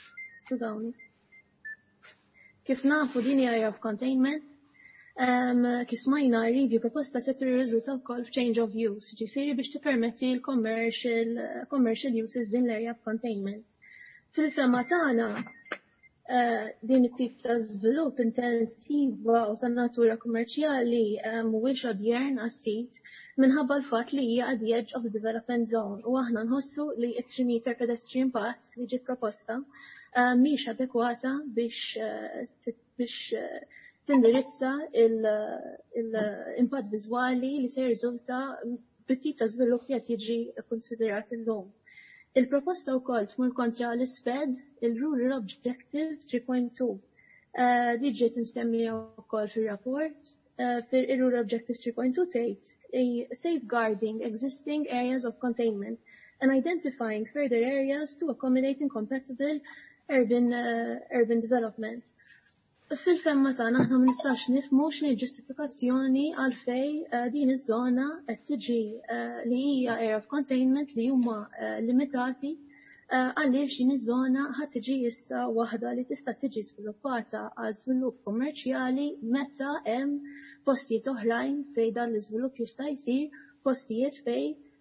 containment. Kif smajna review proposta se tirriżulta wkoll f'change of use, ġifieri biex tippermetti l-commercial uses din l-area of containment. Fil-fema tagħna din it-tip ta' żvilupp intensiva u ta' natura kummerċjali mhuwiex odjern għas-sit minħabba l-fatt li hija at the edge of the development zone u aħna nħossu li t-3 meter pedestrian path li ġiet proposta mhix adekwata biex tindirizza l-impatt viżwali li se jirriżulta bit-tip ta' żvilupp li qed jiġi konsiderat illum. Il-proposta wkoll tmur kontra l-ISPED, il-Rural Objective 3.2. Di ġiet msemmija wkoll fir-rapport fil-Rural Objective 3.2 tgħid safeguarding existing areas of containment and identifying further areas to accommodate incompatible urban development. Fil-femma tagħna aħna ma nistax nifhmu x'inhi ġustifikazzjoni għalfejn din iż-żona qed tiġi li hija area of containment li huma limitati għaliex din iż-żona ħadd tiġi issa waħda li tista' tiġi żviluppata għal żvilupp kummerċjali meta hemm postijiet oħrajn fejn dan l-iżvilupp jista' jsir, postijiet fejn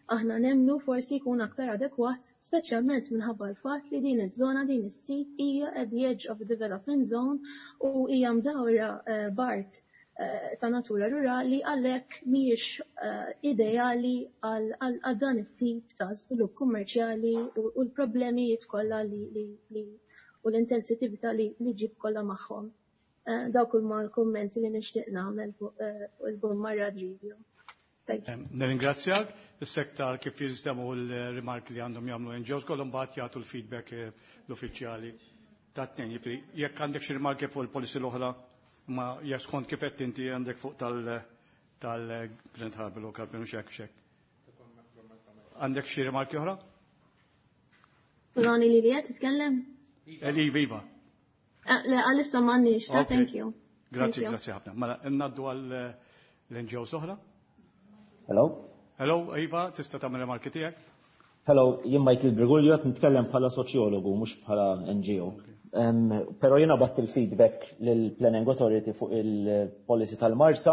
aħna nemnu forsi jkun aktar adekwat, speċjalment minħabba l-fatt li din iż-żona din is-sit hija at the edge of the development zone u hija mdawra bart ta' natura rurali għalhekk mhijiex ideali għal dan it-tip ta' żvilupp kummerċjali u l-problemijiet kollha u l-intensitività li ġib kollha magħhom. Dawk huma l-kummenti li nixtieq nagħmel fuq il-Bulmarra Review. Nirringrazzjak, is-sektar kif jiżdemu l-rimarki li għandhom jagħmlu NGOs kollhom mbagħad jagħtu l-feedback l-uffiċjali tat-tnejn. Jekk għandek xi rimarki fuq il-policy l-oħra, ma jekk skont kif qed inti għandek fuq tal-Grand Harbour Local Plan u xek. Għandek xi rimarki oħra? Fulani li qed titkellem? Iva. Għalissa m'għandniex, thank you. Grazzi ħafna. Mela nnaddu għal l-NGOs oħra? Hello, Iva, tista' tagħmel rimarki tiegħek? Hello, jien Michael Brigulio, nitkellem bħala soċjologu, mhux bħala NGO. Pero jiena batt il-feedback lill-Planning Authority fuq il-policy tal-Marsa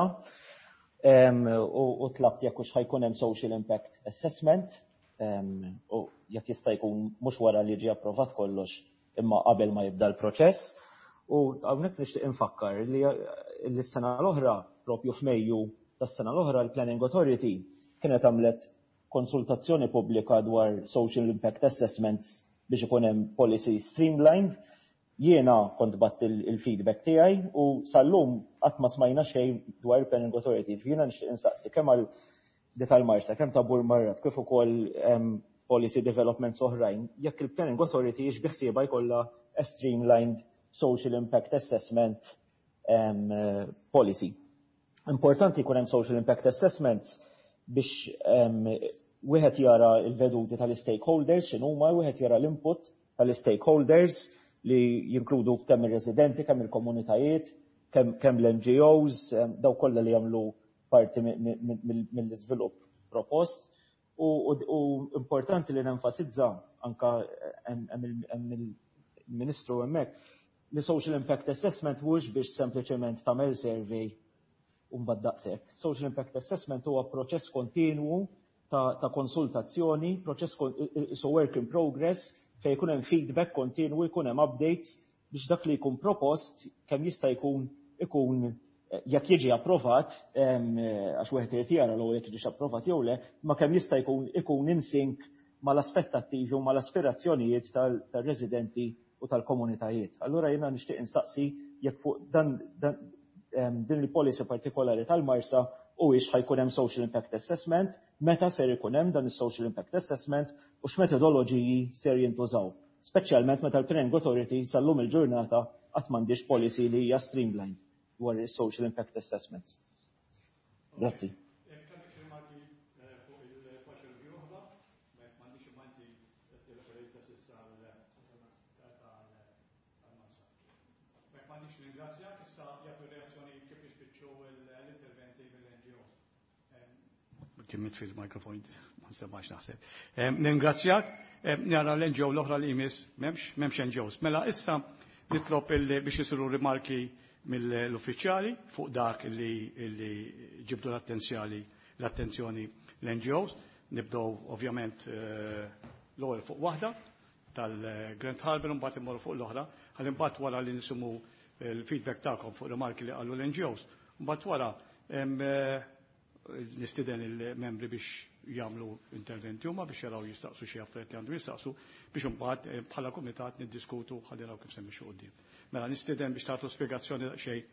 u tlabt jekk hux ħajkun hemm social impact assessment u jekk jista' jkun mhux wara li ġie approvat kollox imma qabel ma jibda l-proċess. U hawnhekk nixtieq infakkar li s-sena l-oħra propju f'Mejju tas-sena l-oħra l-Planning Authority kienet għamlet konsultazzjoni pubblika dwar social impact assessments biex ikun hemm policy streamlined. Jiena kont batt il-feedback tiegħi u sal-lum qatt ma smajna xejn dwar il-Planning Authority. Jiena nixtieq insaqsi kemm għal tal-Marsa, kemm ta' Bulmarra, kif ukoll policy developments oħrajn, jekk il-Planning Authority jiex biħsieba jkollha a streamlined social impact assessment policy. Importanti jkun hemm social impact assessments biex wieħed jara l-veduti tal-stakeholders x'inhuma, wieħed jara l-input tal-stakeholders li jinkludu kemm ir-residenti, kemm il-komunitajiet, kemm l-NGOs, daw kollha li jagħmlu parti mill-iżvilupp propost. U importanti li nenfasizza anka il-Ministru hemmhekk li social impact assessment mhux biex sempliċement tagħmel survey u mbagħad daqshekk. Social impact assessment huwa proċess kontinwu ta' konsultazzjoni, proċess work in progress fejn jkun hemm feedback kontinwu, jkun hemm updates biex dak li jkun propost kemm jista' jkun jekk jiġi approvat għax wieħed irid jara l jekk jiġix approvat jew le, ma kemm jista' jkun in sync mal-aspettattivi u mal-aspirazzjonijiet tal-residenti u tal-komunitajiet. Allura jiena nixtieq insaqsi jekk fuq din il-policy partikolari tal-Marsa huwiex ħajkun hemm social impact assessment, meta ser ikun hemm dan is-social impact assessment u x'metodoloġiji ser jintużaw. Speċjalment meta l-Planning Authority sal-lum il-ġurnata qatt m'għandix policy li hija streamlined dwar is-social impact assessments. Grazzi. Kimmet fil-mikrofon, ma nsemmax naħseb. Ningrazzjak, nara l-NGO l-oħra li jmiss, memx NGOs. Mela issa nitlob biex jisiru rimarki mill-uffiċjali fuq dak li ġibdu l-attenzjoni l-NGOs. Nibdow ovvjament l-ewwel fuq waħda tal-Grand Harbour mbagħad immorru fuq l-oħra, ħalli mbagħad wara li nisimu l-feedback tagħkom fuq rimarki li qalu l-NGOs. Mbagħad wara nistiden il-membri biex jagħmlu interventi huma biex jaraw jistaqsu xi affarijiet li għandu jistaqsu biex imbagħad bħala kumitat niddiskutu ħalli naraw kif semmixu quddiem. Mela nistiden biex tagħtu spjegazzjoni xejn.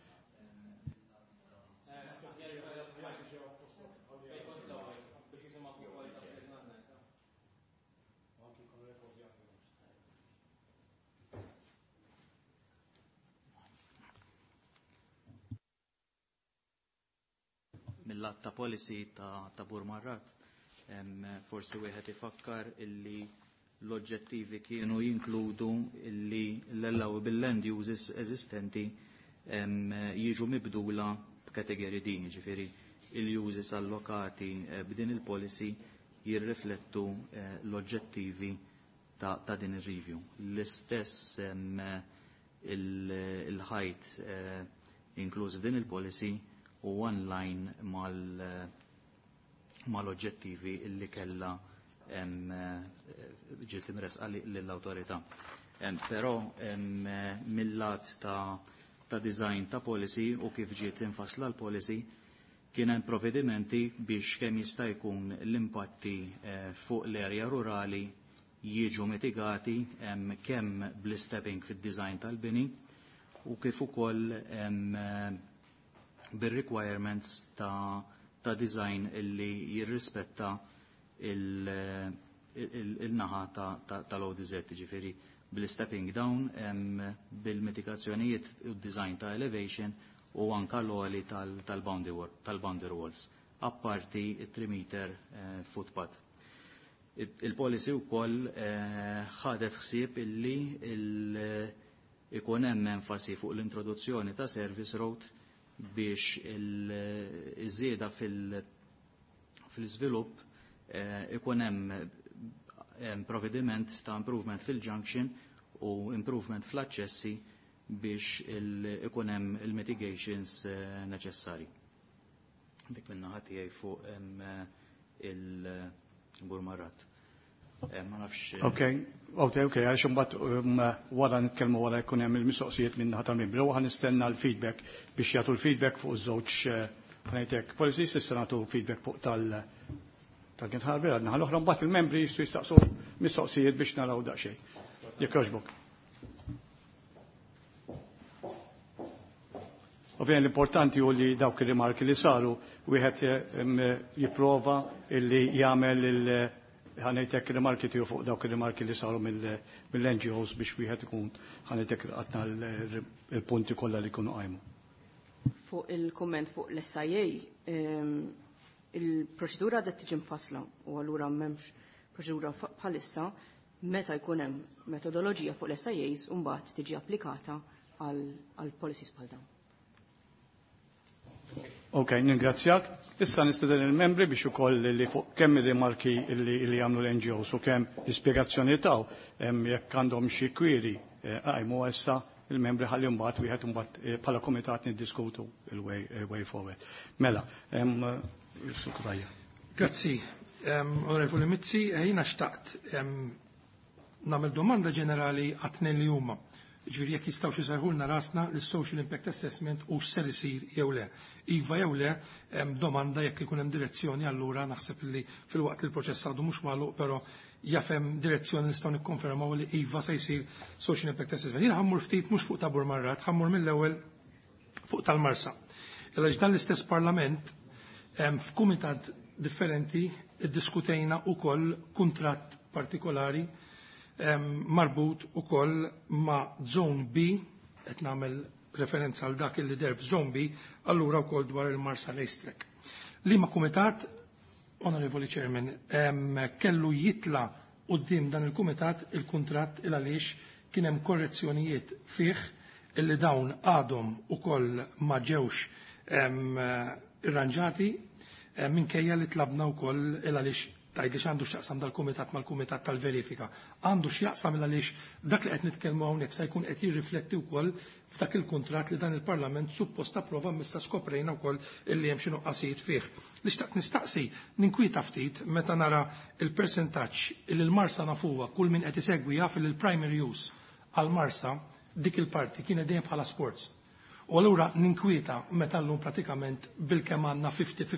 mill-att ta' policy ta' Bulmarra, forsi wieħed ifakkar illi l-oġġettivi kienu jinkludu illi l-allowable land uses eżistenti jiġu mibdula b'kategori din, ġifieri il-uses allokati b'din il-policy jirriflettu l-oġġettivi ta' din ir-review. L-istess il-ħajt inkluż f'din il-policy u online mal-oġġettivi illi kellha ġiet imresqa lill-awtorità. Però mill-lat ta' design ta' policy u kif ġiet infassla l-policy kien hemm provvedimenti biex kemm jista' jkun l-impatti fuq l-erja rurali jiġu mitigati kemm bl-stepping fid-design tal-bini u kif ukoll bir-requirements ta' design illi jirrispetta il-naħa tal-ODZ, ġifieri bil-stepping down, bil-mitigazzjonijiet u design ta' elevation u anka l-għoli tal-boundary walls, apparti 3 meter footpath. Il-policy wkoll ħadet ħsieb illi ikun hemm enfasi fuq l-introduzzjoni ta' service road biex iż-żieda fil-iżvilupp ikun hemm provvediment ta' improvement fil-junction u improvement fl-aċċessi biex ikun hemm il-mitigations neċessari. Dik minna ħatijaj fuq il-Burmarrat. Ma nafx. Okay, għax imbagħad wara nitkellmu wara jkun hemm il-mistoqsijiet minn naħa tal-membri u ħanistenna l-feedback biex jagħtu l-feedback fuq iż-żewġ ngħidlek policies issa nagħtu feedback fuq tal-Kent Harbour għadna l-oħra mbagħad il-membri jistgħu jistaqsu mistoqsijiet biex naraw daqsxejn. Jekk jogħġbok. Ovvijament l-importanti hu li dawk ir-rimarki li saru wieħed jipprova illi jagħmel ħanejtek rimarki tiegħu fuq dawk ir-rimarki li saru mill-NGOs biex wieħed ikun ħanejtek qatna l-punti kollha li jkunu qajmu. Fuq il-kumment fuq l-SIA, il-proċedura qed tiġi mfassla u allura m'hemmx proċedura bħalissa meta jkun hemm metodoloġija fuq l-SIAs u mbagħad tiġi applikata għal policies bħal dawn. Ok, ningrazzjak. Issa nisteden il-membri biex ukoll li fuq kemm ir-rimarki li jagħmlu l-NGOs u kemm l-ispjegazzjoni taw jekk għandhom xi kwiri qajmu issa il-membri ħalli mbagħad wieħed imbagħad bħala kumitat niddiskutu il-way forward. Mela, Grazzi. Onorevoli Mizzi, jiena xtaqt nagħmel domanda ġenerali għat-tnejn li huma. Ġifieri jekk jistgħu jisarħulna rasna l-social impact assessment u x'ser isir jew le. Iva jew le domanda jekk ikun hemm direzzjoni allura naħseb li fil-waqt li l-proċess għadu mhux magħluq però jafhem direzzjoni nistgħu nikkonfermaw li iva se jsir social impact assessment. Jiena ħammur ftit mhux fuq ta' Burmarrat, ħammur mill-ewwel fuq tal-Marsa. Illa dan l-istess Parlament f'kumitat differenti iddiskutejna wkoll kuntratt partikolari marbut ukoll ma' Zone B, qed nagħmel referenza għal dak li der f'Zone B, allura wkoll dwar il-Marsa Racetrack. Li ma' kumitat, Onorevoli Chairman, kellu jitla quddiem dan il-kumitat il-kuntratt il għaliex kien hemm korrezzjonijiet fih illi dawn għadhom ukoll ma ġewx irranġati minkejja li tlabna wkoll il għaliex tajdli għandu x'jaqsam dal-kumitat mal-kumitat tal-verifika. Għandu x'jaqsam għaliex dak li qed nitkellmu hawnhekk se jkun qed jirrifletti wkoll f'dak il-kuntratt li dan il-Parlament suppost approva missa skoprejna wkoll illi hemm xi nuqqasijiet fih. Li xtaqt nistaqsi ninkwieta ftit meta nara il-persentaġġ li l-Marsa nafuha kull min qed isegwi jaf li l-primary use għall-Marsa dik il-parti kienet dejjem bħala sports. U allura ninkwieta meta llum pratikament bil-kemm għandna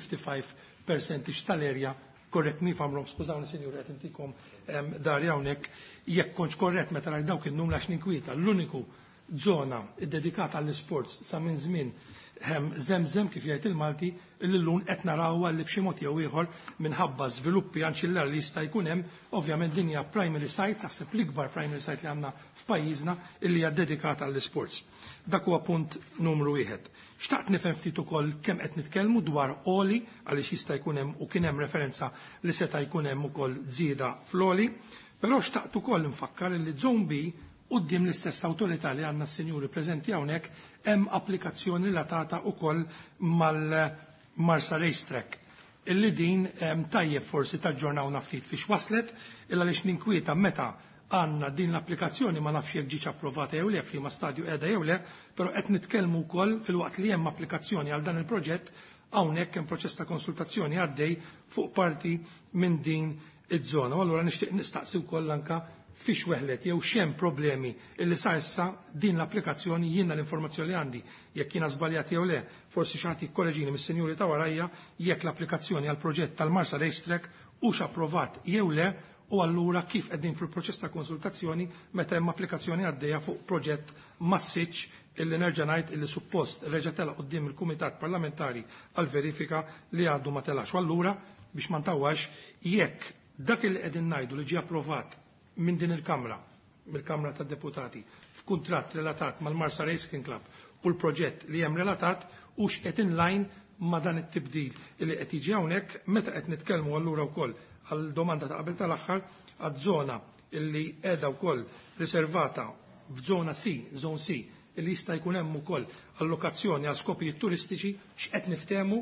50-55% tal-erja korrekt mi famrom, skużawni sinjur qed intikom dar hawnhekk, jekk kontx korrett meta rajt dawk in-numru għax ninkwita l-uniku żona dedikata għall-isports sa minn żmien Zemzem kif jgħid il-Malti l-lun qed narawha li b'xi mod jew ieħor minħabba żviluppi anċillari li jista' jkun hemm, ovvjament din hija primary site, naħseb l-ikbar primary site li għandna f'pajjiżna illi hija dedikata għall-isports. Dak huwa punt numru 1. Xtaqt nifhem ftit ukoll kemm qed nitkellmu dwar oli għaliex jista' jkun hemm u kien hemm referenza li seta' jkun hemm ukoll żieda fl-oli, però xtaqt ukoll nfakkar li Zone B qudiem l-istess awtorità li għandna s-sinjuri preżenti hawnhekk hemm applikazzjoni relatata wkoll mal-Marsa Racetrack. Illi din tajjeb forsi taġġornawna ftit fiex waslet illa għaliex ninkwieta meta għandna din l-applikazzjoni ma nafx jekk ġietx approvata jew le f'liema stadju qiegħda jew le, però qed nitkellmu wkoll fil-waqt li hemm applikazzjoni għal dan il-proġett hawnhekk hemm proċess ta' konsultazzjoni għaddej fuq parti minn din iż-żona. U allura nixtieq nistaqsi wkoll anke fiex weħlet jew x'hemm problemi illi sa issa din l-applikazzjoni jiena l-informazzjoni li għandi jekk jiena żbaljat jew le, forsi xi ħadd jikkoreġini mis-sinjuri ta' warajja jekk l-applikazzjoni għall proġett tal-Marsa Racetrack hux approvat jew le, u allura kif qegħdin fil-proċess ta' konsultazzjoni meta hemm applikazzjoni għaddejja fuq proġett massiċ illi nerġa' ngħid illi suppost reġa' tela' quddiem il-Kumitat Parlamentari għal verifika li għadu ma telax. U allura biex ma ntawwax jekk dak illi qegħdin ngħidu li ġie approvat minn din il-Kamra, mill-Kamra tad-Deputati, f'kuntratt relatat mal-Marsa Racing Club u l-proġett li hemm relatat hux qed in line ma' dan it-tibdil illi qed jiġi hawnhekk meta qed nitkellmu allura wkoll għal domanda ta' qabel tal-aħħar għad-żona illi qiegħda wkoll riservata f'żona C, zone C, illi jista' jkun hemm ukoll allokazzjoni għal skopijiet turistiċi x'qed niftehmu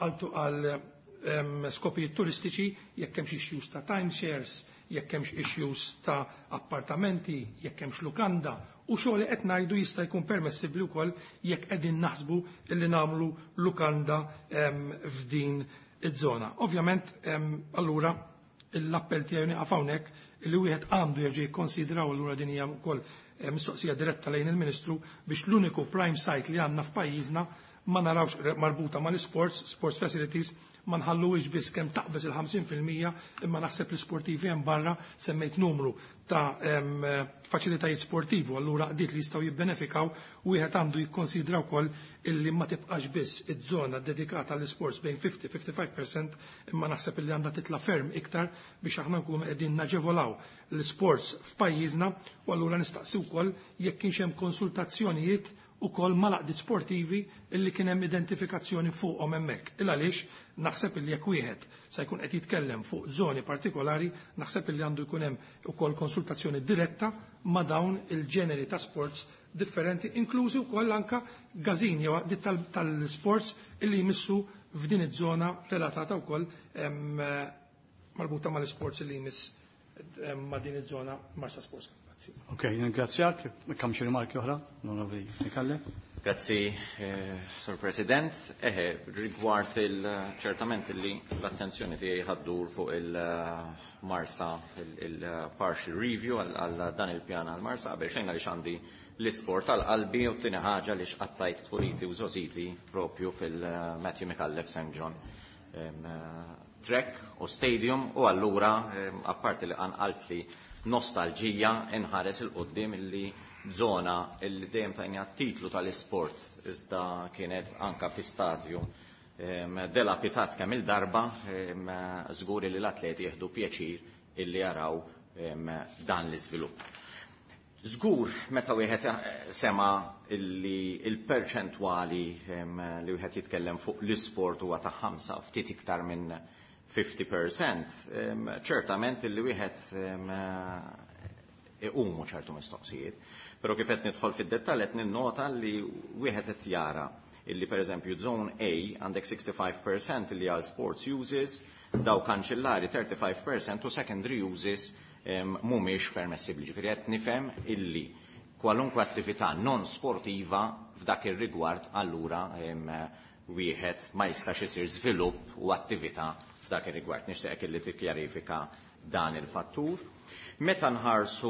għal skopijiet turistiċi jekk hemm xi issues ta' timeshares, jekk hemmx issues ta' appartamenti, jekk hemmx lukanda u xogħol qed ngħidu jista' jkun permessibbli wkoll jekk qegħdin naħsbu illi nagħmlu lukanda f'din iż-żona. Ovvjament allura l-appell tiegħi nieqaf hawnhekk li wieħed għandu jerġa' jikkonsidraw allura din hija wkoll mistoqsija diretta lejn il-Ministru biex l-uniku prime site li għandna f'pajjiżna ma narawx marbuta mal-sports facilities ma nħalluwix biss kemm taqbeż il-50% imma naħseb l-sportivi hemm barra semmejt numru ta' faċilitajiet sportivi allura qdiet li jistgħu jibbenefikaw wieħed għandu jikkonsidra wkoll illi ma tibqax biss iż-żona dedikata għall-isports bejn 50-55% imma naħseb illi għandha titla' ferm iktar biex aħna nkunu qegħdin naġevolaw l-isports f'pajjiżna u allura nistaqsi wkoll jekk kienx hemm konsultazzjonijiet ukoll mal-għaqdiet sportivi illi kien hemm identifikazzjoni fuqhom hemmhekk. Il għaliex naħseb illi jekk wieħed se jkun qed jitkellem fuq żoni partikolari, naħseb illi għandu jkun hemm ukoll konsultazzjoni diretta ma' dawn il-ġeneri ta' sports differenti, inklużi wkoll anke gażin jew għaqdiet tal-sports illi jmissu f'din iż-żona relatata wkoll marbuta mal-isports illi jmiss ma' din iż-żona Marsa Sports. Ok, ringrazzjak. Kam xi rimarki oħra? Onorevoli Mikalle. Grazzi, Sur President. Rigward ċertament li l-attenzjoni tiegħi ħaddur fuq il-Marsa, il-partial review għal dan il-pjan għal-Marsa, qabel xejn għaliex għandi l-isport għal-qalbi u t-tieni ħaġa li xqattajt tfuriti u żożiti propju fil-Matthew McCallef St. John Trek u Stadium u allura apparti li għanqalt li nostalġija inħares il-qoddim illi żona illi dejjem tajni titlu tal-isport iżda kienet anka fi stadju delapitat kemm il-darba żgur li l-atleti jieħdu pjaċir illi jaraw dan l-iżvilupp. Żgur meta wieħed sema illi il-perċentwali li wieħed jitkellem fuq l-isport huwa ta' 5 ftit iktar minn 50%, ċertament illi wieħed iqumu ċertu mistoqsijiet. Però kif qed nidħol fid-dettall qed ninnota li wieħed qed jara illi pereżempju zone A għandek 65% li għal sports uses, daw kanċellari 35% u secondary uses mhumiex permessibbli. Ġifieri qed nifhem illi kwalunkwe attività non sportiva f'dak ir-rigward allura wieħed ma jistax isir żvilupp u attività dak ir-rigward nixtieq illi tikkjarifika dan il-fattur. Meta nħarsu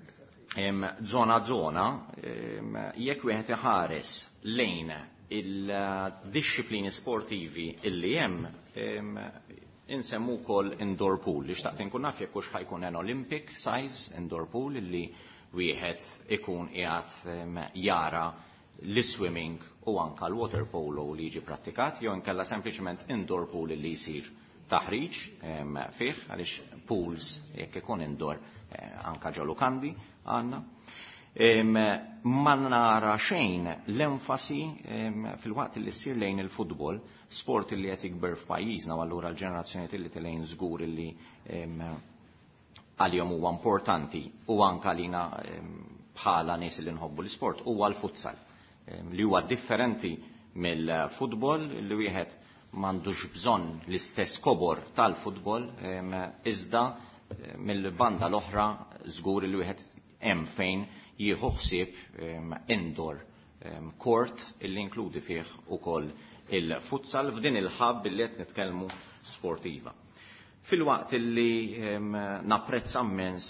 żona jekk wieħed iħares lejn il-disciplini sportivi illi hemm insemmu wkoll indoor pool li xtaqt inkun naf jekk hux ħajkun hemm Olympic size indoor pool illi wieħed ikun qiegħed jara l-swimming u anke l-water polo li jiġi prattikat jew inkella sempliċement indoor pool li jsir taħriġ fih għaliex pools jekk ikun indoor anka ġo lukandi għandna. Ma nara xejn l-enfasi fil-waqt li ssir lejn il-futbol, sport li qed jikber f'pajjiżna u allura l-ġenerazzjonijiet li tilejn żgur li għalihom huwa importanti u anke għalina bħala nies li nħobbu l-isport huwa l-futsal li huwa differenti mill-futbol li wieħed m'għandux bżonn l-istess kobor tal-futbol iżda mill-banda l-oħra żgur li wieħed hemm fejn jieħu ħsieb indoor court illi inkludi fih ukoll il-futsal f'din il-ħabb li qed nitkellmu sportiva. Fil-waqt li napprezza immens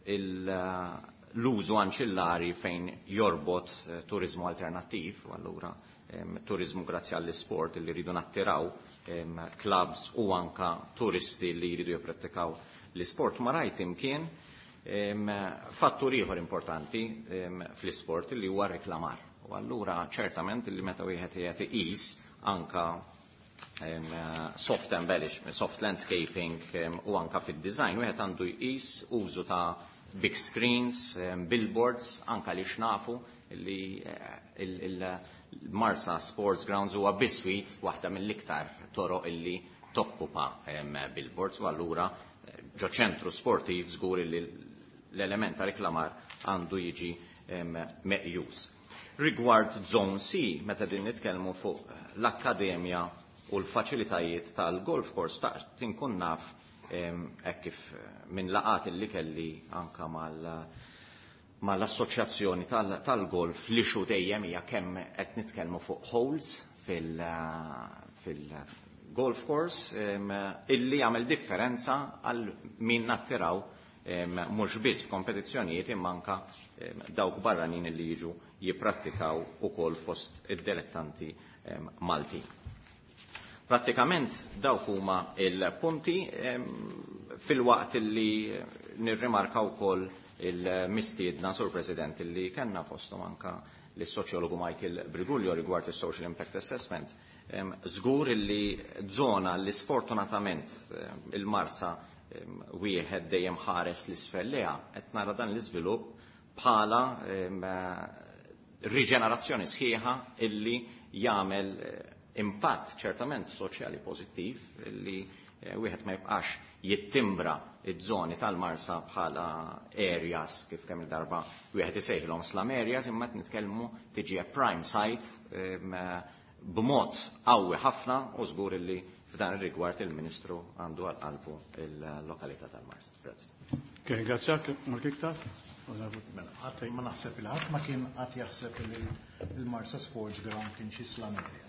l-użu anċillari fejn jorbot turizmu alternattiv, u allura turizmu grazzi għall-sport li rridu nattiraw clubs u anka turisti li jridu jipprattikaw l-sport ma rajt imkien fattur ieħor importanti fl-sport li huwa reklamar. U allura ċertament li meta wieħed qiegħed iqis anka soft embellishment, soft landscaping u anka fid-design wieħed għandu jqis użu ta' big screens, billboards, anka li xnafu li il-Marsa Sports Grounds huwa biswit waħda mill-iktar toroq illi tokkupa billboards u allura ġo ċentru sportiv żgur li l-element ta' reklamar għandu jiġi meqjus. Rigward Zone C, meta din nitkellmu fuq l-akkademja u l-faċilitajiet tal-golf course tinkun naf hekk kif minn laqat illi kelli anka mal-assoċjazzjoni tal-golf li xu dejjem hija kemm qed nitkellmu fuq holes fil-golf course illi jagħmel differenza għal min nattiraw mhux biss f'kompetizzjonijiet imma anke dawk barranin li jiġu jipprattikaw ukoll fost id-dilettanti Malti. Prattikament dawk huma il-punti fil-waqt li nirrimarkaw ukoll il-mistiedna sur President li kellna fosthom anka l-soċjologu Michael Briguglio rigward is-social impact assessment. Żgur li żona li sfortunatament il-Marsa wieħed dejjem ħares l-isfel leha qed nara dan l-iżvilupp bħala riġenerazzjoni sħiħa illi jagħmel impatt ċertament soċjali pożittiv li wieħed ma jibqax jittimbra iż-żoni tal-Marsa bħala areas kif kemm il-darba wieħed isejħilhom slum areas imma qed nitkellmu tiġi prime site b'mod qawwi ħafna u żgur illi f'dan ir-rigward il-Ministru għandu għal-qalbu il-lokalità tal-Marsa. Grazzi. Okay, grazie. Mark iktar? Ma naħseb il-ħadd ma kien qatt jaħseb il-Marsa Sports Ground kien xi slum area.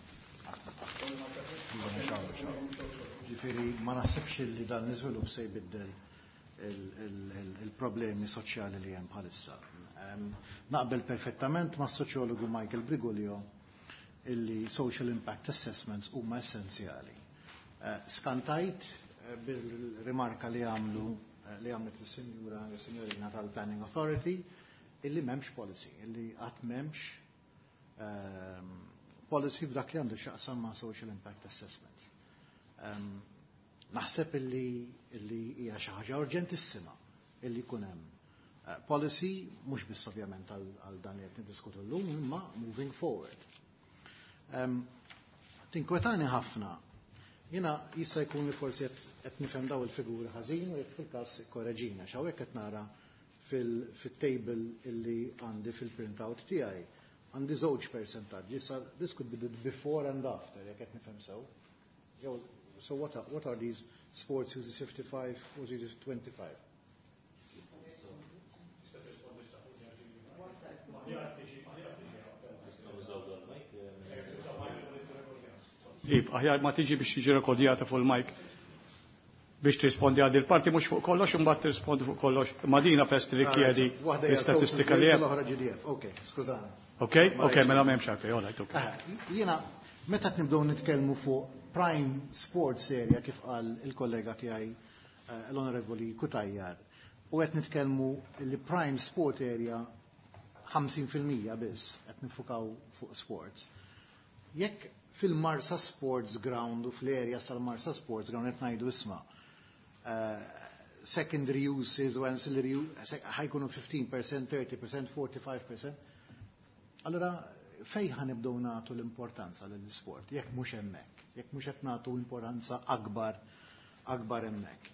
Ġifieri ma naħsebx li dan l-iżvilupp se jbiddel il-problemi soċjali li hemm bħalissa. Naqbel perfettament ma' soċjologu Michael Briguglio illi social impact assessments huma essenzjali. Skantajt bil-rimarka li għamlet il-Sinjorina tal-Planning Authority illi m'hemmx policy, illi qatt m'hemmx policy f'dak li għandu x'aqsam ma' social impact assessments. Naħseb illi hija xi ħaġa urġentissima illi jkun hemm policy mhux biss ovvjament għal dan li qed niddiskutu llum imma moving forward. Tinkwetani ħafna. Jiena jista' jkun li forsi qed nifhem daw il-figuri ħażin u jekk fil-każ korreġina x'hawnhekk qed nara fil-table illi għandi fil-printout tiegħi. Għandi żewġ percentaġġi, this could be the before and after, jekk qed nifhem sew. So what are these sports uses 55, uses 25? Aħjar ma tiġi biex tiġi rekodjata fuq il-mike biex trispondi għad il-parti mhux fuq kollox u mbagħad tirrispondi fuq kollox. Madina fest rikjedi l-istatistika li hemm. Okay, skużani. Okay, mela m'hemmx għalfejn, all right, okay. Jiena meta nibdew nitkellmu fuq prime sports area kif qal il-kollega tiegħi l-Onorevoli Kutajjar u qed nitkellmu li prime sport area 50% biss qed nifukaw fuq sports. Jekk fil-Marsa Sports Ground u fl-areas tal-Marsa Sports Ground qed ngħidu isma' secondary uses u ancillary ħajkunu 15%, 30%, 45%. Allora fejn ħanibdew nagħtu l-importanza lill-isport jekk mhux hemmhekk, jekk mhux qed nagħtu importanza akbar hemmhekk.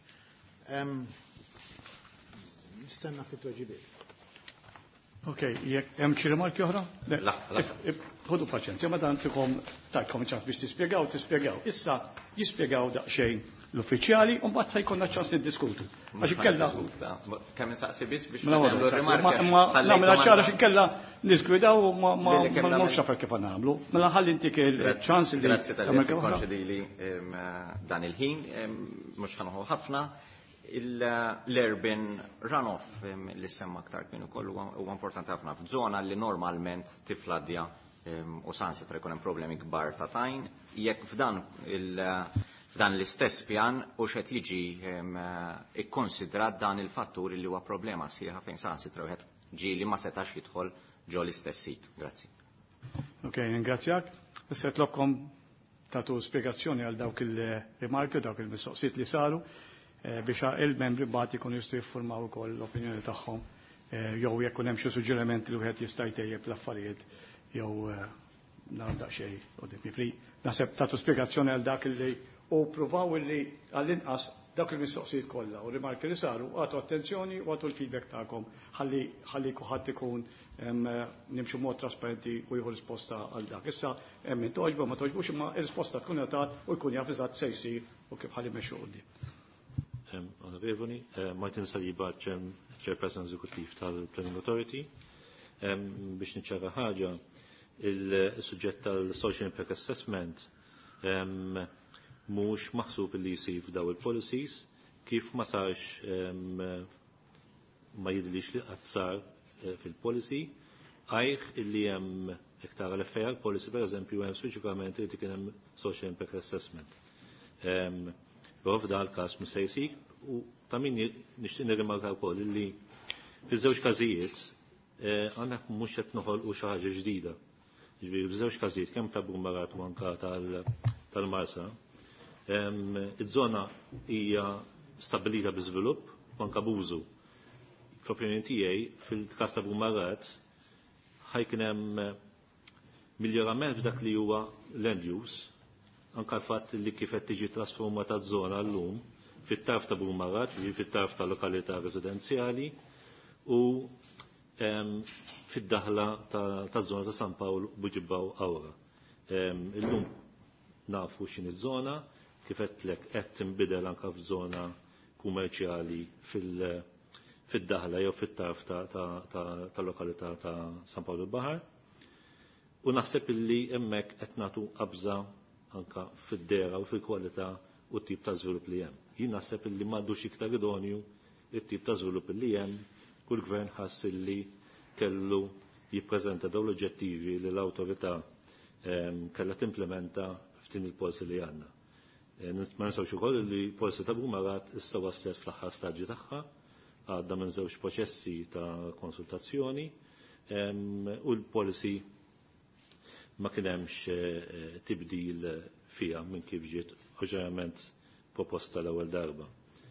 Nistenna fit-tweġibiet. Okay, jekk hemm xi rimarki oħra? La. Ħodu paċenzja, ma dan tikom tajkom ċans biex tispjegaw. Issa jispjegaw daqsxejn l-uffiċjali u mbagħad se jkollna ċans niddiskutu. Għax ikkella kemm insaqsi biss biex nagħmel ċara x'inkella niskwidaw u ma mhux nafar kif nagħmlu. Mela ħalli intik il-ċans li Grazzi tal-konċedili dan il-ħin, mhux ħanħu ħafna. L-urban runoff li semma aktar kien ukoll huwa importanti ħafna f'żona li normalment tifladja u sansitra jkun hemm problemi kbar ta' tajn, jekk f'dan l-istess pjan u xed jiġi ikkonsidrat dan il-fattur li huwa problema sieħa fejn sansitra wieħed ġieli ma setax jidħol ġo l-istess sit. Grazzi. Ok, ringrazzjak. Issa tlobkom tagħtu spjegazzjoni għal dawk il-rimarki, dawk il-mistoqsijiet li saru biex il-membri mbagħad ikunu jistgħu jiffurmaw ukoll l-opinjoni tagħhom jew jekk hemm xi suġġerimenti li wieħed jista' jtejjeb l-affarijiet jew nagħmel daqsxejn qudiem. Naħseb tagħtu spjegazzjoni għal dak li u provaw li għall-inqas dak il-mistoqsijiet kollha u rimarki li saru għatu attenzjoni u għatu l-feedback tagħkom ħalli kulħadd ikun nimxu mod trasparenti u jieħu risposta għal dak. Issa hemm min toġbu ma toġbux imma r-risposta tkun ngħatat u jkun jaf eżatt se jsir u kif ħalli mexxu quddiem. Onorevoli, Martin Saliba, Chairperson Executive tal-Planning Authority. Biex niċċara ħaġa, il-suġġett tal-Social Impact Assessment mhux maħsub li jsir f'daw il-policies kif ma sarx ma jidlix li qatt sar fil-policy għajh illi hemm iktar l-FAR policy pereżempju hemm speċifikament li kien hemm Social Impact Assessment. Però f'dan il-każ mhux se jsir u ta' min nixtieq nirrimarka wkoll li fiż-żewġ każijiet għandna mhux qed noħolqu xi ħaġa ġdida. Ġifieri f'żewġ każijiet kemm ta' Brumarat u anke tal-Marsa iż-żona hija stabbilita b'iżvilupp u anke b'użu. Fl-opinjoni tiegħi fil-każ ta' Brumarat ħajkun hemm miljorament f'dak li huwa land use anke l-fatt li kif qed tiġi trasformata żona llum fit-tarf ta' Brumarat, fit-tarf ta' lokalità residenzjali u fid-daħla ta' żona ta' San Pawl Buġibbaw Awra. Illum nafu x'inhi żona kif qedlek qed tinbidel anke f'żona kummerċjali fid-daħla jew fit-tarf ta' lokalità ta' San Pawl il-Baħar. U naħseb illi hemmhekk qed nagħtu qabża anke fid-dera u fil-kwalità u t-tip ta' żvilupp li hemm. Jien naħseb illi m'għandux iktar idonju it-tip ta' żvilupp li hemm kull gvern ħass illi kellu jippreżenta dawn l-oġġettivi li l-awtorità kellha timplementa f'din il-policy li għandna. Ma ninsawx ukoll li policy ta' Brumarat issa waslet fl-aħħar stadju tagħha għadda minn żewġ proċessi ta' konsultazzjoni u l-policy ma kien hemmx tibdil fiha minn kif ġiet oġġornament proposta l-ewwel darba.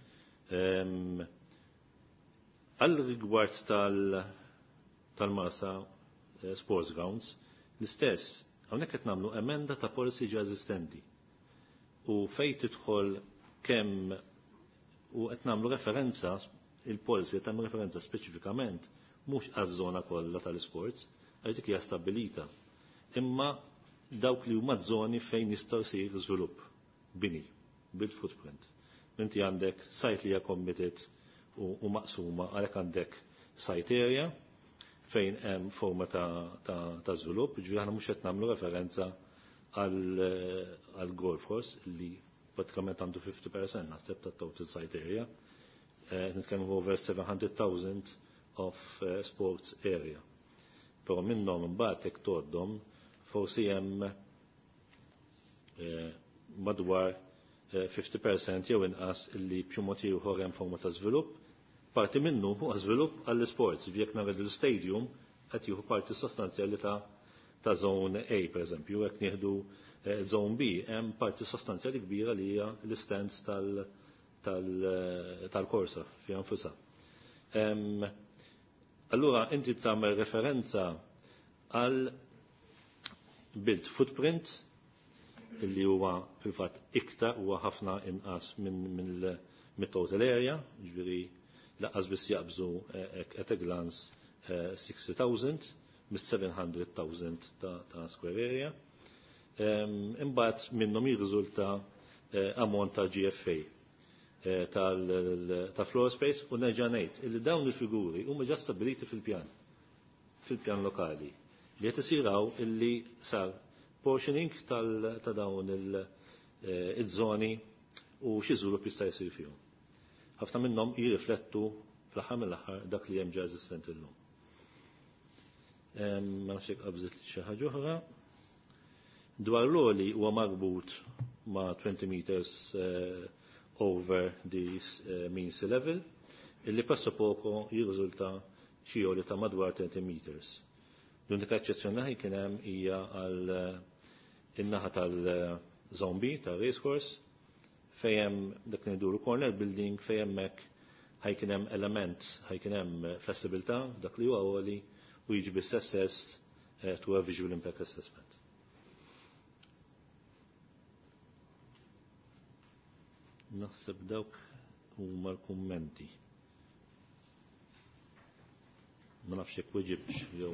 Għal rigward tal-Marsa Sports Grounds, l-istess, hawnhekk qed nagħmlu emenda ta' policy ġa eżistenti. U fejn tidħol kemm u qed nagħmlu referenza il-policy qed nagħmlu referenza speċifikament mhux għaż-żona kollha tal-isports, għal dik hija stabbilita. Imma dawk li huma żoni fejn jistgħu jsir żvilupp bini bil-footprint. Inti għandek sajt li hija committed u maqsuma għalhekk għandek site area fejn hemm forma ta' żvilupp, ġifieri aħna mhux qed nagħmlu referenza għal golf course li pratikament għandu 50% naħseb tat-total site area. Nitkellmu over 700,000 of sports area. Però minnhom imbagħad hekk tgħoddhom forsi hemm madwar 50% jew inqas illi b'xi mod ieħor hemm forma ta' żvilupp. Parti minnu huwa żvilupp għall-isports, jekk nagħmel il-stadium qed jieħu parti sostanzjali ta' zone A, pereżempju, jekk nieħdu zone B, hemm parti sostanzjali kbira li hija l-istands tal-korsa fi anfusha. Allura inti tagħmel referenza għal build footprint illi huwa fil-fatt iktar huwa ħafna inqas minn total area, ġifieri laqqas biss jaqbżu at a glance 60,000 mis-700,000 ta' square area. Imbagħad minnhom jirriżulta ammont ta' GFA ta' floor space u nerġa' ngħid illi dawn il-figuri huma ġa stabiliti fil-pjan lokali li qed isiraw illi sar portioning ta' dawn il-żoni u xi żvilupp jista' jsir fihom. Ħafna minnhom jirriflettu fl-aħħar mill-aħħar dak li hemm ġa eżistent illum. Ma nafx jekk qabżet xi ħaġa oħra. Dwar l-oli huwa marbut ma' 20 meters over the mean sea level, illi presso poco jirriżulta xi oli ta' madwar 20 meters. L-unika eċċezzjoni kien hemm hija għal in-naħa tal-Zombi tal-Racecourse fejn hemm dak ngħidulu corner building fejn hemmhekk ħajkien hemm element, ħajkien hemm flessibilità dak li huwa għoli u jiġi biss assessed to a visual impact assessment. Naħseb dawk huma l-kummenti. Ma nafx jekk weġibx jew.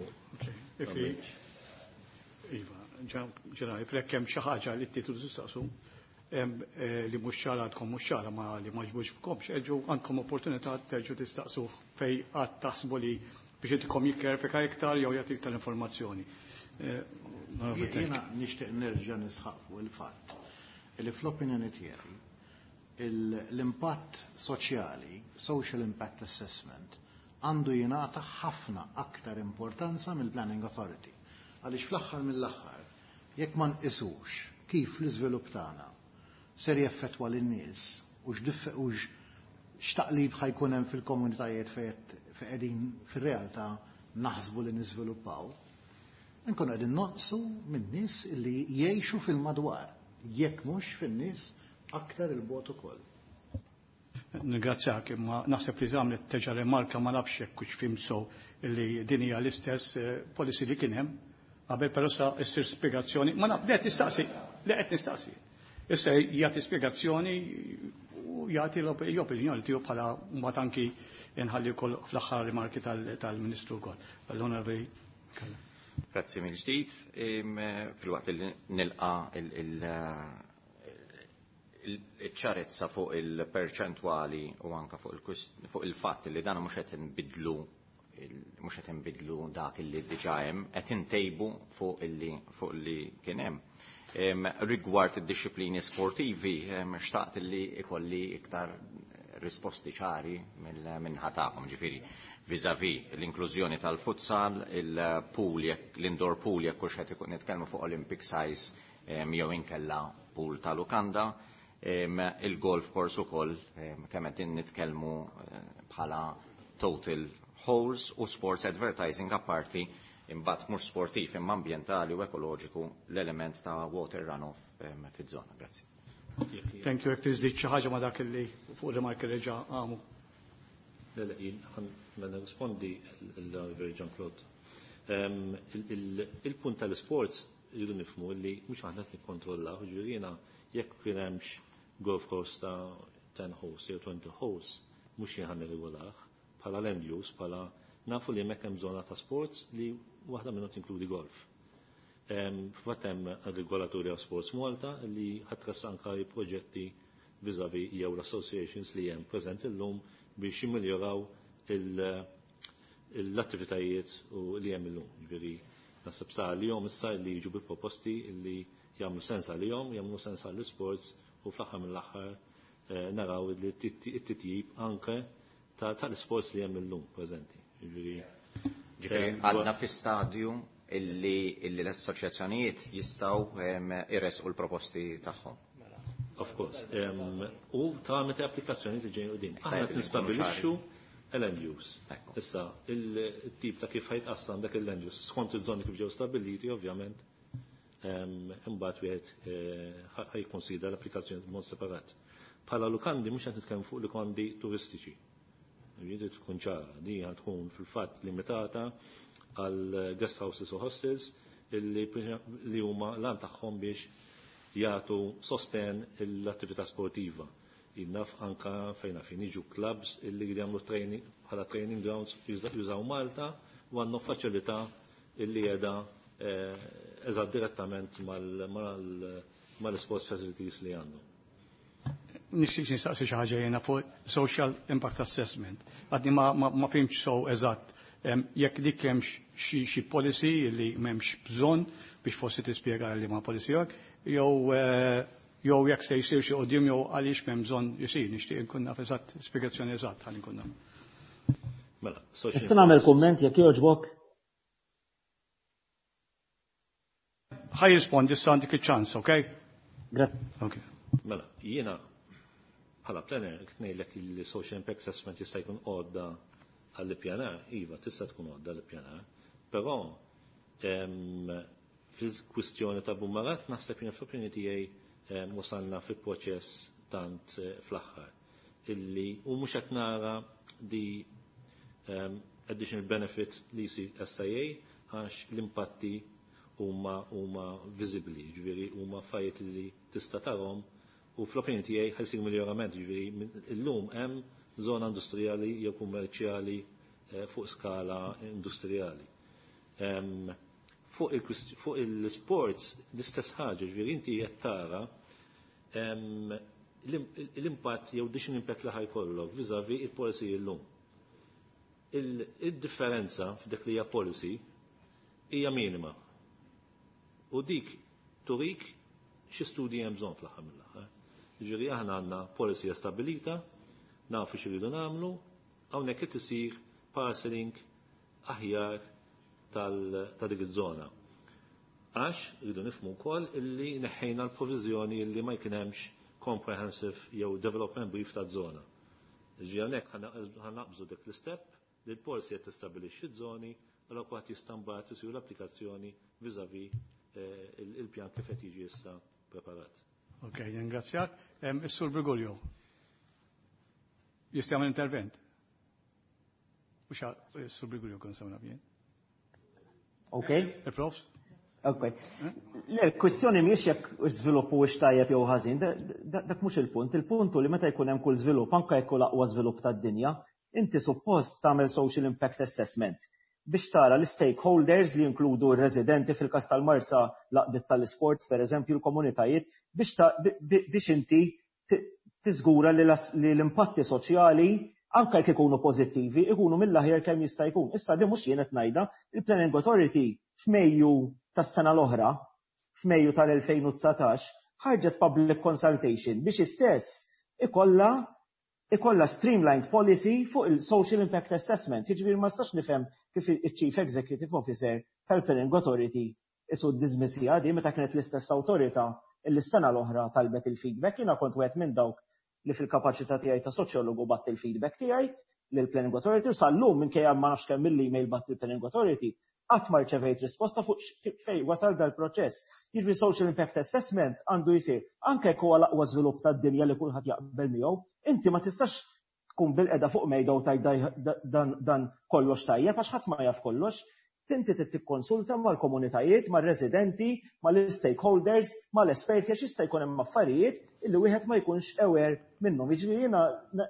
Iva, ġenerali, flek hemm xi ħaġa li t-titlu tistaqsu li mhux xara għadkom mhux xara ma li ma ġbux eġu għandkom opportunità terġu tistaqsu fej qatt taħsbu li biex intikom jikkerfika iktar jew jagħtik tal-informazzjoni. Jiena nixtieq nerġa' nisħaq fuq il-fatt li fl-opinjoni tiegħi l-impatt soċjali, social impact assessment, għandu jingħata ħafna aktar importanza mill-Planning Authority. Għaliex fl-aħħar mill-aħħar, jekk ma nqisux kif l-iżvilupp tagħna ser jaffettwa lin-nies u x'taqlib ħajkun hemm fil-komunitajiet fejn qegħdin fir-realtà naħsbu li niżviluppaw, nkunu qegħdin nonqsu min-nies li jgħixu fil-madwar, jekk mhux fin-nies aktar il-bot ukoll. Ningrazzjak, imma naħseb li tagħmel teġa' remarka ma nafx hekk hux fimso li din hija l-istess policy li kien hemm qabel però sa issir spjegazzjoni. Ma naf, qed nistaqsi. Issa jagħti spjegazzjoni u jagħti l-opinjoni tiegħu bħala mbagħad anki inħalli wkoll fl-aħħar rimarki tal-Ministru wkoll. L-Onorevoli. Grazzi mill-ġdid. Fil-waqt li nilqa' il-ċarezza fuq il-perċentwali u anka fuq il-fatt li dan mhux qed inbidlu dak li diġà hemm, qed intejbu fuq li kien hemm. Rigward id-disciplini sportivi, xtaqt li ikolli iktar risposti ċari minn ħatakom, ġifieri vizavi l-inklużjoni tal-futsal, l-indoor pool jekk hux qed nitkellmu fuq Olympic size jew inkella pool tal-Lukanda, il-golf course ukoll kemm qed nitkellmu bħala total holes u sports advertising apparti imbagħad mhux sportiv imma ambjentali u ekoloġiku l-element ta' water runoff fiż-żona. Grazzi. Thank you, jekk tiżdid xi ħaġa ma dak li fuq rimarki reġa' għamu. Ma nirrispondi l-Oliver John Claude. Il-punt tal-sports jridu nifhmu li mhux aħna qed nikkontrollaw, ġifieri jekk kien hemmx golf course ta' 10 holes jew 20 holes mhux jien nirregolah bħala land use bħala nafu li hemmhekk hemm żona ta' sports li waħda minnhom tinkludi golf. Fatt hemm regolaturi of sports Malta li ħatressa anke proġetti viżavi jew l-associations li hemm preżenti llum biex jimmeljoraw l-attivitajiet u li hemm illum. Ġifieri naħseb sa għalihom issa li jiġu bi proposti li jagħmlu sens għalihom, jagħmlu sens għall-isports u fl-aħħar mill-aħħar naraw li t-titjib anke tal-isports li hemm illum preżenti. Ġifieri għadna fi stadju illi l-assoċjazzjonijiet jistgħu irresqu l-proposti tagħhom. Of course. U ta' meta applikazzjoni tiġi din. Aħna nistabilixxu l-land use. Issa il-tip ta' kif ħajtqassam dak il-land use skont iż-żoni kif ġew stabiliti ovvjament imbagħad wieħed ħajkonsidra l-applikazzjoni b'mod separat. Bħala lukandi mhux qed nitkellmu fuq lukandi turistiċi. Jridu tkun ċara, di tkun fil-fatt limitata għal guest houses u hostels li huma lan tagħhom biex jagħtu sosten l-attività sportiva. Jinnaf anka fejn jiġu clubs illi jagħmlu training bħala training grounds jużaw Malta u għandhom faċilità illi qiegħda eżatt direttament mal-sports facilities li għandhom. nixtieq nistaqsi xi ħaġa jiena fuq social impact assessment. Għadni ma fimx so eżatt jekk dik hemm xi policy li m'hemmx bżonn biex forsi tispjega li ma policy hekk, jew jekk se jsir xi qudiem jew għaliex m'hemm bżonn isir, nixtieq inkun naf eżatt spjegazzjoni eżatt ħalli nkun naf. Mela, Nista' nagħmel kumment jekk jogħġbok? Ħaj rispondi issa għandik iċ-ċans, okay? Grazie. Mela, jiena bħala plener ngħidlek il-social impact assessment jista' jkun għodda għall-ippjanar, iva, tista' tkun għodda għall-ippjanar, però fil-kwistjoni ta' Bumarat naħseb jien fl-opinjoni tiegħi wasalna fil-proċess tant fl-aħħar illi u mhux qed nara di additional benefit li jsir SIA għax l-impatti huma viżibbli, ġifieri huma affarijiet li tista' tarhom u fl-opinjoni tiegħi ħelsir miljorament, ġifieri illum hemm żona industrijali jew kummerċjali fuq skala industrijali. Fuq il-sports l-istess ħaġa, ġifieri inti qed tara l-impatt jew dixin impatt li ħajkollok viżavi il-policy illum. Il-differenza f'dak li hija policy hija minima. U dik turik xi studji hemm bżonn fl-aħħar mill-aħħar. Jiġifieri aħna għandna policy stabilita, nafu x'iridu nagħmlu, hawnhekk qed isir parceling aħjar ta' dik iż-żona. Għax rridu nifhmu wkoll illi neħħejna l-proviżjoni illi ma jkun hemmx comprehensive jew development brief ta' żona. Jiġifieri hawnhekk ħannaqbżu dik l-istep li l-policy qed tistabbilixxi żoni u l-akwat jistambat isir l-applikazzjoni viżavi il-pjan kif qed jiġi issa preparat. Ok, ringrazzjak. Is-Sur Brigolio. Jista' jagħmel intervent? Mhux is-Sur Brigolio kon sewna bien. Ok. Il-profs? Ok. Le, kwestjoni mhix jekk żviluppu wiex tajjeb jew ħażin, dak mhux il-punt. Il-puntu li meta jkun hemm kull żvilupp, anke jekk l-aqwa żvilupp tad-dinja, inti suppost tagħmel social impact assessment biex tara l-stakeholders li jinkludu r-residenti fil-kas tal-Marsa laqdiet tal-isports, per eżempju l-komunitajiet, biex inti tiżgura li l-impatti soċjali anke jekk ikunu pożittivi ikunu mill-aħjar kemm jista' jkun. Issa di mhux jien qed ngħidha, il-Planning Authority f'Mejju tas-sena l-oħra, f'Mejju tal-2019, ħarġet public consultation biex istess ikolla streamlined policy fuq il-social impact assessment. Jiġifieri ma stax nifhem kif il-Chief Executive Officer tal-Planning Authority isu d-dismissija di meta kienet l-istess awtorità l-sena l-oħra talbet il-feedback. Jiena kont wieħed minn dawk li fil-kapaċità tiegħi ta' soċjologu batt il-feedback tiegħi lill-Planning Authority u sal-lum minkejja ma nafx kemm mill-email batt il-Planning Authority qatt ma rċevejt risposta fuq fejn wasal dal-proċess. Jiġri social impact assessment għandu jsir anke jekk huwa l-aqwa żvilupp tad-dinja li kulħadd jaqbel miegħu, inti ma tistax tkun bil-qeda fuq mejda u tgħid dan kollox tajjeb għax ħadd ma jaf kollox. Inti trid tikkonsulta mal-komunitajiet, mal-residenti, mal-stakeholders, mal-esperti għax jista' jkun hemm affarijiet illi wieħed ma jkunx aware minnhom. Jiġri jiena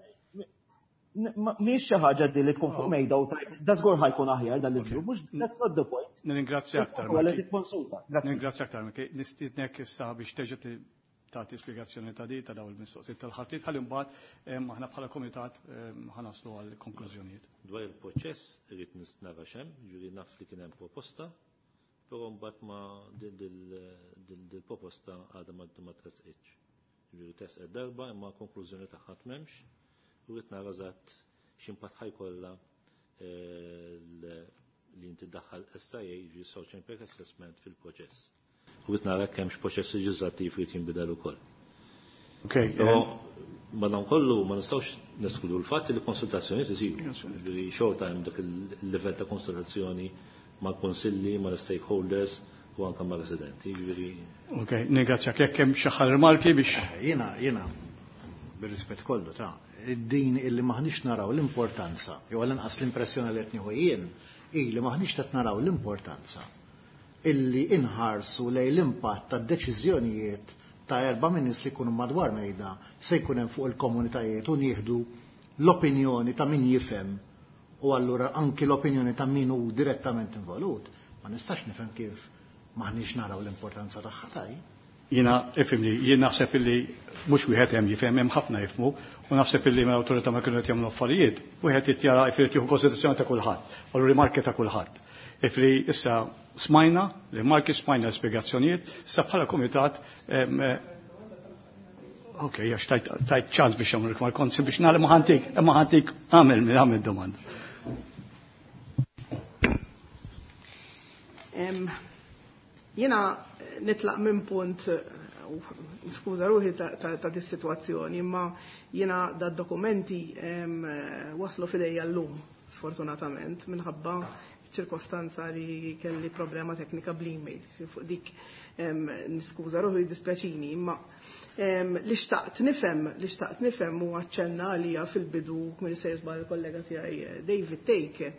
mhix xi ħaġa li tkun fuq mejda u tajt da żgur ħajkun aħjar dan l-iżvilupp, mhux that's not the point. Ningrazzjak aktar. Ningrazzjak aktar. Nistiednek issa biex teġa' tagħti spjegazzjoni ta' ta' dawn il-mistoqsijiet tal-ħaddit ħalli mbagħad aħna bħala komitat ħanaslu għal konklużjonijiet. Dwar il-proċess irid nara xemm, ġifieri naf li kien hemm proposta, però mbagħad ma dil-proposta għadha ma tresqitx. Ġifieri tesqed darba imma konklużjoni tagħha m'hemmx. U rrid nara eżatt x'impatt ħajkollha li inti ddaħħal SIA jiġi social impact assessment fil-proċess. U rrid nara kemm x'proċess leġislattiv irid jinbidel ukoll. Però madankollu ma nistgħux neskludu l-fatt li konsultazzjonijiet isiru. Jiġri xorta hemm dak il-livell ta' konsultazzjoni mal-konsilli, mal-stakeholders u anke mal-residenti. Ok, ningrazzjak jekk hemm xi remarki biex. Jiena bir-rispett kollu ta' din illi maħniex naraw l-importanza, jew għal-inqas l-impressjoni li qed nieħu jien, li maħniex qed naraw l-importanza illi inħarsu lejn l-impatt tad-deċiżjonijiet ta' 4 nies li jkunu madwar mejda se jkun hemm fuq il-komunitajiet u nieħdu l-opinjoni ta' min jifhem u allura anki l-opinjoni ta' min hu direttament involut. Ma nistax nifhem kif maħniex naraw l-importanza tagħha tajjeb. jien naħseb illi mhux wieħed hemm jifhem hemm ħafna jifhmu u naħseb illi mal-awtorità ma kienu qed jagħmlu affarijiet, wieħed jittjara jfrid jieħu konsiderazzjoni ta' kulħadd, u rimarki ta' kulħadd. Ifri issa smajna, rimarki smajna spjegazzjonijiet, issa bħala kumitat għax tajt ċans biex jagħmlu ma kontx biex nagħlem ħantik għamel domanda. Jiena nitlaq minn punt, skuża ruħi ta' dis-sitwazzjoni, imma jiena da' dokumenti waslu fidejja llum, sfortunatament, minħabba ċirkostanza li kelli problema teknika bl-email. Fuq dik niskuża ruħi dispjaċini, imma li xtaqt nifhem u għaċċenna għalija fil-bidu minn se jisba' l-kollega tiegħi David Take.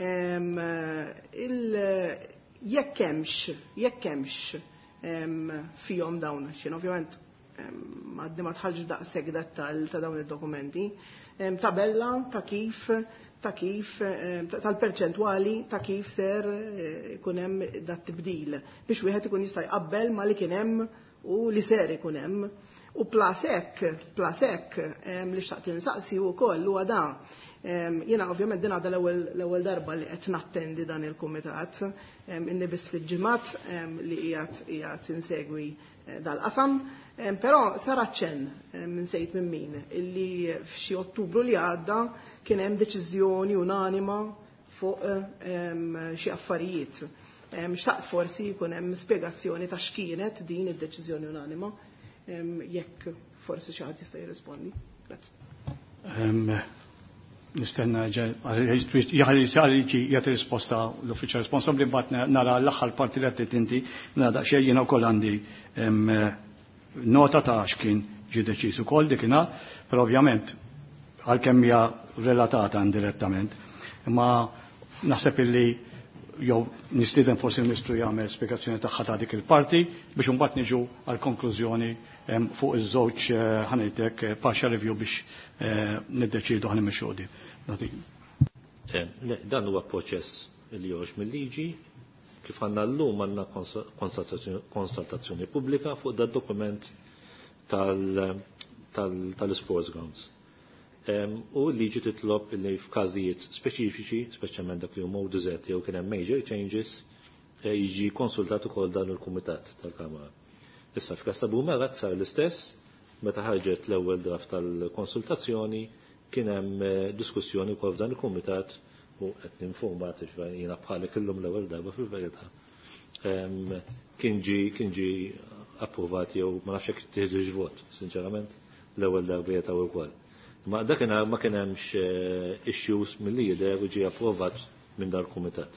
Jekk hemmx fihom dawn xin ovvjament għaddi ma tħallġ daqshekk dettal ta' dawn id-dokumenti, tabella ta' kif tal-perċentwali ta' kif ser ikun hemm dat tibdil biex wieħed ikun jista' jqabbel ma li kien hemm u li ser ikun hemm. U plasek li xtaqt insaqsi wkoll huwa da. Jiena ovvjament din għadha l-ewwel darba li qed nattendi dan il-kumitat, inni biss fil-ġimgħat li qiegħed insegwi dal-qasam, però sar aċċenn minn sejt minn min illi f'xi Ottubru li għadda kien hemm deċiżjoni unanima fuq xi affarijiet. Xtaqt forsi jkun hemm spjegazzjoni ta' x'kienet din id-deċiżjoni unanima, jekk forsi xi ħadd jista' jirrispondi. Grazzi. Nistenna jagħti risposta l-uffiċjal responsabbli mbagħad nara l-aħħar parti li qed inti nara daqsxejn jiena wkoll għandi nota ta' x'kien ġie deċiż ukoll dikinhar, però ovvjament għalkemm hija relatata indirettament. Imma naħseb illi jew nistieden forsi l-Ministru jagħmel spjegazzjoni tagħha ta' dik il-parti biex imbagħad niġu għal konklużjoni fuq iż-żewġ ħanejtek partial review biex niddeċiedu ħan immexxu. Dan huwa proċess li joħroġ mill-liġi kif għandna llum għandna konsultazzjoni pubblika fuq dat dokument tal-sports grounds. U l-liġi titlob li f'każijiet speċifiċi, speċjalment dak li huma deserti jew kien hemm major changes, jiġi konsultat ukoll dan il-kumitat tal-Kamra. Issa f'każ ta' Bumerat sar l-istess, meta ħarġet l-ewwel draft tal-konsultazzjoni kien hemm diskussjoni wkoll f'dan il-kumitat u qed ninformat jiena bħalek illum l-ewwel darba fil-verità. Kien ġi approvat jew ma nafx hekk tieħduġ vot, sinċerament, l-ewwel darba jetaw ukoll. Ma dakinhar ma kien hemmx issues mill-lider u ġie approvat minn dan il-kumitat.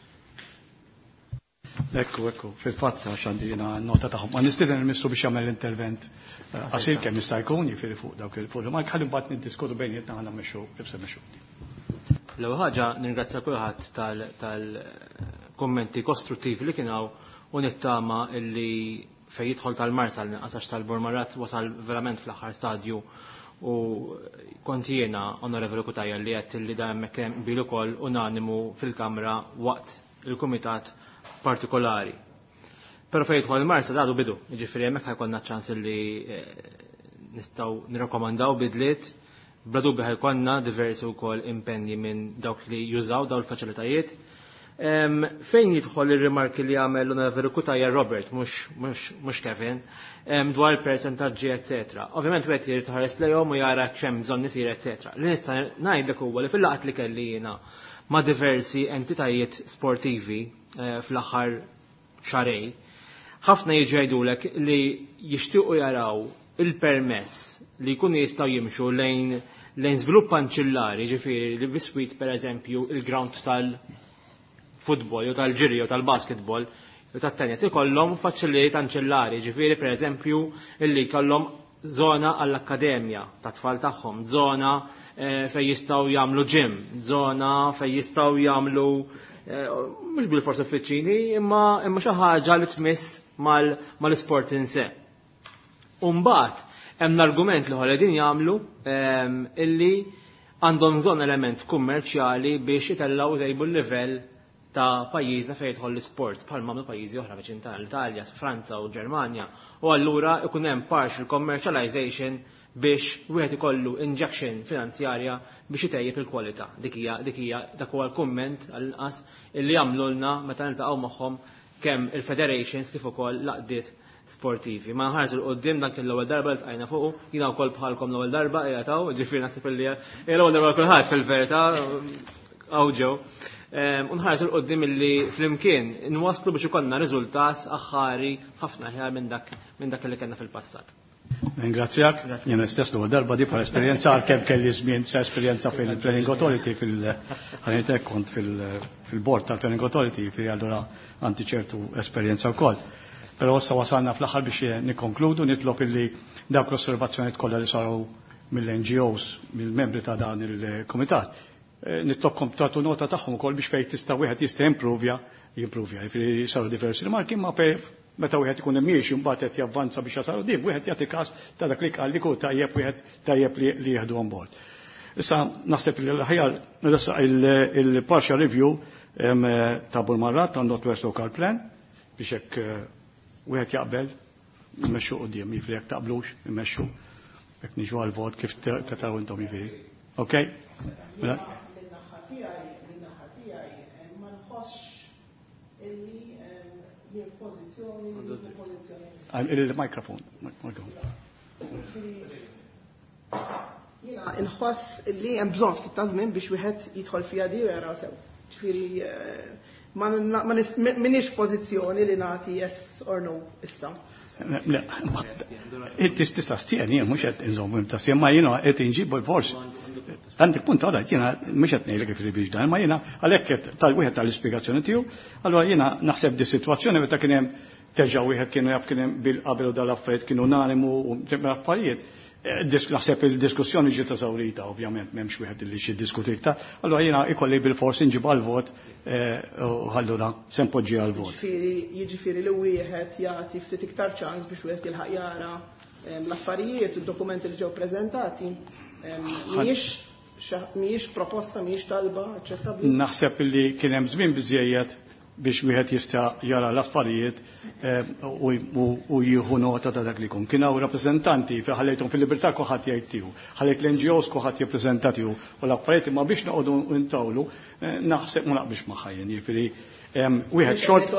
Ekku, fil-fatt għax għandi jiena nota tagħhom. Ma nistieden il-Ministru biex jagħmel l-intervent qasir kemm jista' jkun jifieri fuq dawk il-fuq. Ma ħalli mbagħad niddiskutu bejnietna ħanna mexxu kif se mexxu. L-ewwel ħaġa ningrazzja kulħadd tal-kummenti kostruttivi li kien hawn u nittama illi fejn jidħol tal-Mars għal-naqasax tal-Burmarat wasal verament fl-aħħar stadju u kont jiena Onorevoli Kutajja li qed li da hemmhekk hemm bil ukoll unanimu fil-Kamra waqt il-Kumitat partikolari. Pero fejt għal marsa dadu bidu, ġifiri jemmek ħajkonna ċans li nistaw nirrekomandaw bidliet, bladu ħajkonna diversi u kol impenji minn dawk li jużaw daw l-facilitajiet. Fejn jidħol il-rimarki li għamel l-Onorevoli Kutajja Robert, mux Kevin, dwar percentagġi, etc. Ovvijament għet jirtħares lejom u jara ċem bżon nisir, etc. Li nista najdlek huwa li fil-laqat li kelli jina ma' diversi entitajiet sportivi fl-aħħar xarej, ħafna jiġajdulek li jixtiequ jaraw il-permess li jkunu jistgħu jimxu lejn żvilupp anċillari, ġifieri li biswit pereżempju il-ground tal-futbol jew tal-ġiri jew tal-basketball jew tat-tennis ikollhom faċilitajiet anċillari, ġifieri pereżempju illi jkollhom żona għall-akkademja tat-tfal tagħhom, żona fej jistgħu jagħmlu gym, żona fej jistgħu jagħmlu mhux bil-forsa uffiċċini, imma xi ħaġa li tmiss mal-isport in se. U mbagħad hemm l-argument li ħolqin jagħmlu illi għandhom bżonn element kummerċjali biex itellgħu tejbu l-livell ta' pajjiżna fejn jidħol l-isports bħalma mill pajjiżi oħra viċin tal-Italja, Franza u Ġermanja. U allura ikun hemm partial commercialization biex wieħed ikollu injection finanzjarja biex itejjeb il-kwalità. Dak huwa l-kumment għall-inqas illi jagħmlulna meta niltaqgħu magħhom kemm il-federations kif ukoll laqdiet sportivi. Ma nħarsu l-qoddim dan kien l-ewwel darba li tqajna fuq, jiena wkoll bħalkom l-ewwel darba qiegħu, ġifieri naħseb illi l-ewwel darba kulħadd fil-verità hawn ġew. Unħarsu l-qoddim illi flimkien nwaslu biex ikollna riżultat aħħari ħafna ħjar minn dak li kellna fil-passat. Ringrazzjak, jena stess l darba di par esperienza għal-kem kelli żmien sa' esperienza fil-Planning Authority ħanitek kont fil-Bord tal-Planning Authority fi allura għandi ċertu esperienza wkoll. Però issa wasalna fl-aħħar biex nikkonkludu nitlob illi dawk l-osservazzjonijiet kollha li saru mill-NGOs, mill-membri ta' dan il-Kumitat, nitlobkom tagħtu nota tagħhom ukoll biex fejn tista' wieħed jista' jimprovja. Jiġifieri saru diversi rimarki ma meta wieħed ikun immiexi mbagħad qed javvanza biex jasaru dim, wieħed jagħti każ ta' dak li qal li tajjeb wieħed tajjeb li jieħdu on board. Issa naħseb li l-aħjar il-partial review ta' Bulmarrat ta' Northwest Local Plan biex hekk wieħed jaqbel immexxu qudiem, jiġifieri jekk taqblux immexxu hekk niġu għall-vot kif taraw intom jiġifieri. Okay? Il-mikrofon. Jiena inħoss li hemm bżonn ftit ta' żmien biex wieħed jidħol fiha di u jaraw sew. Ġifieri m'inhiex pożizzjoni li nagħti yes or no issa. Tista' stieni mhux qed inżomm ta' ma jiena qed inġibu forsi. Għandek punt għadha jiena mhux qed ngħidlek kif biex dan, ma jiena għalhekk tal-wieħed tal-ispjegazzjoni tiegħu, allura jiena naħseb di sitwazzjoni meta kien hemm terġa' wieħed kienu jaf kien hemm bil-qabel u dal-affarijiet kienu unanimu u affarijiet. Naħseb il-diskussjoni ġiet eżawrita, ovvjament m'hemmx wieħed li xi diskuti iktar, allura jiena ikolli bil-forsi nġib għall-vot u allura se npoġġi għall-vot. Jiġifieri li wieħed jagħti ftit iktar ċans biex wieħed jilħaq jara l-affarijiet u d-dokumenti li ġew preżentati mhijiex proposta, mhijiex talba aċċettabbli. Naħseb li kien hemm żmien biżejjed biex wieħed jista' jara l-affarijiet u jieħu nota ta' dak li jkun. Kien hawn rappreżentanti ħallejthom fil-libertà kulħadd jgħid tiegħu, ħallejt l-NGOs kulħadd jippreżenta tiegħu u l-affarijiet imma biex noqogħdu ntawlu naħseb ma naqbix ma' ħajjen. Jiġifieri wieħed xort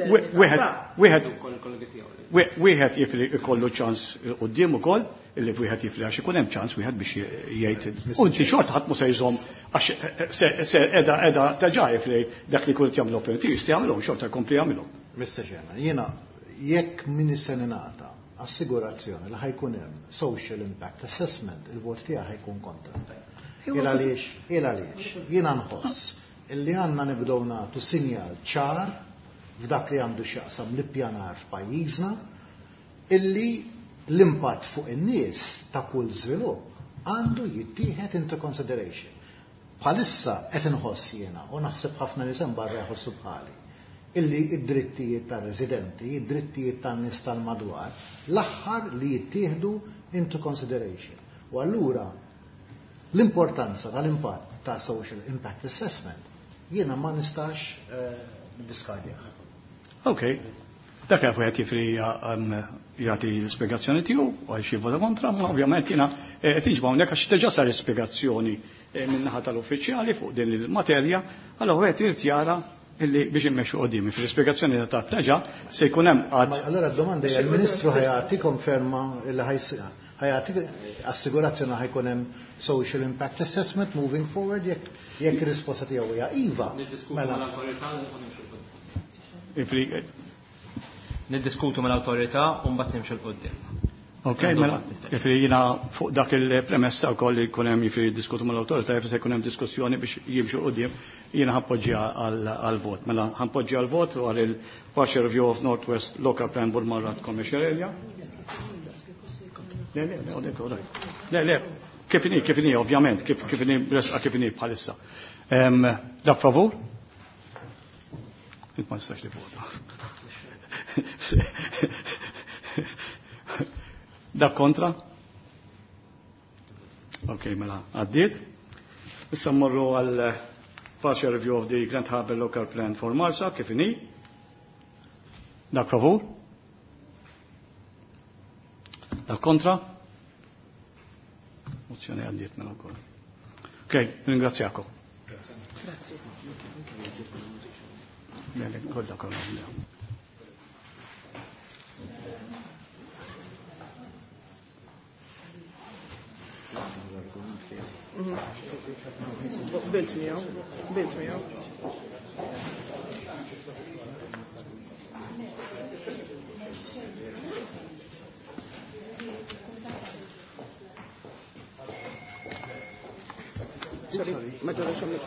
wieħed jifri ikollu ċans quddiem ukoll illi wieħed jifri għax ikun hemm ċans wieħed biex jgħid. U inti xort ħadd mhu se jżomm għax se qiegħda teġa' jifri dak li kull jagħmlu opportunisti jagħmluhom xorta jkompli jagħmluhom. Mr. Chairman, jiena jekk min is-senata assigurazzjoni li ħajkun hemm social impact assessment, il-vot tiegħi ħajkun kontra. Il għaliex jiena nħoss illi għandna nibdew nagħtu sinjal ċar f'dak li għandu x'jaqsam l-ippjanar f'pajjiżna illi l-impatt fuq in-nies ta' kull żvilupp għandu jittieħed into consideration. Bħalissa qed inħoss jiena u naħseb ħafna nies hemm barra jħossu bħali illi id-drittijiet tar-residenti, id-drittijiet tan-nies tal-madwar l-aħħar li jittieħdu into consideration. U allura l-importanza tal-impatt ta' social impact assessment jiena ma nistax diskardja. Okay. Dak għafu għet jifri jgħati l-spiegazzjoni tiju, għal xie vota kontra, ma ovvjament jina tiġba unnek għax teġa sar spiegazzjoni minnaħa tal-uffiċjali fuq din il-materja, għallu għet jirtjara illi biex immexu qoddimi. Fil-spiegazzjoni ta' teġa se jkun hemm għad. Allora d-domanda hija l-Ministru ħajati konferma illi ħajati assigurazzjoni ħajkun hemm social impact assessment moving forward jekk ir-risposta tiegħu hija iva. Niddiskutu mal-awtorità u mbagħad nimxu l-qudiem. Ok, mela, jifri jina fuq dak il-premessa u koll li kunem jifri diskutu mal-autorità, jifri se kunem diskussjoni biex jimxu qudiem, jina ħampoġġi għal-vot. Mela ħampoġġi għal-vot u għal il-Partial Review of Northwest Local Plan Bulmarrat Commercial Area. Le, kifini, ovvjament, kifini bresqa kifini bħalissa. Dak favur? Ma nistax li vota. Dak kontra? Ok, mela, għaddiet. Issa mmorru partial review of the Grand Harbour Local Plan for Marsa, kif inhi. Dak favur? Dak kontra? Mozzjoni għaddiet mela wkoll. Okay, ringrazzjakom. Grazie. Bene, kodda kollha. Bilt miegħu. Sorry, ma ġodux għamil.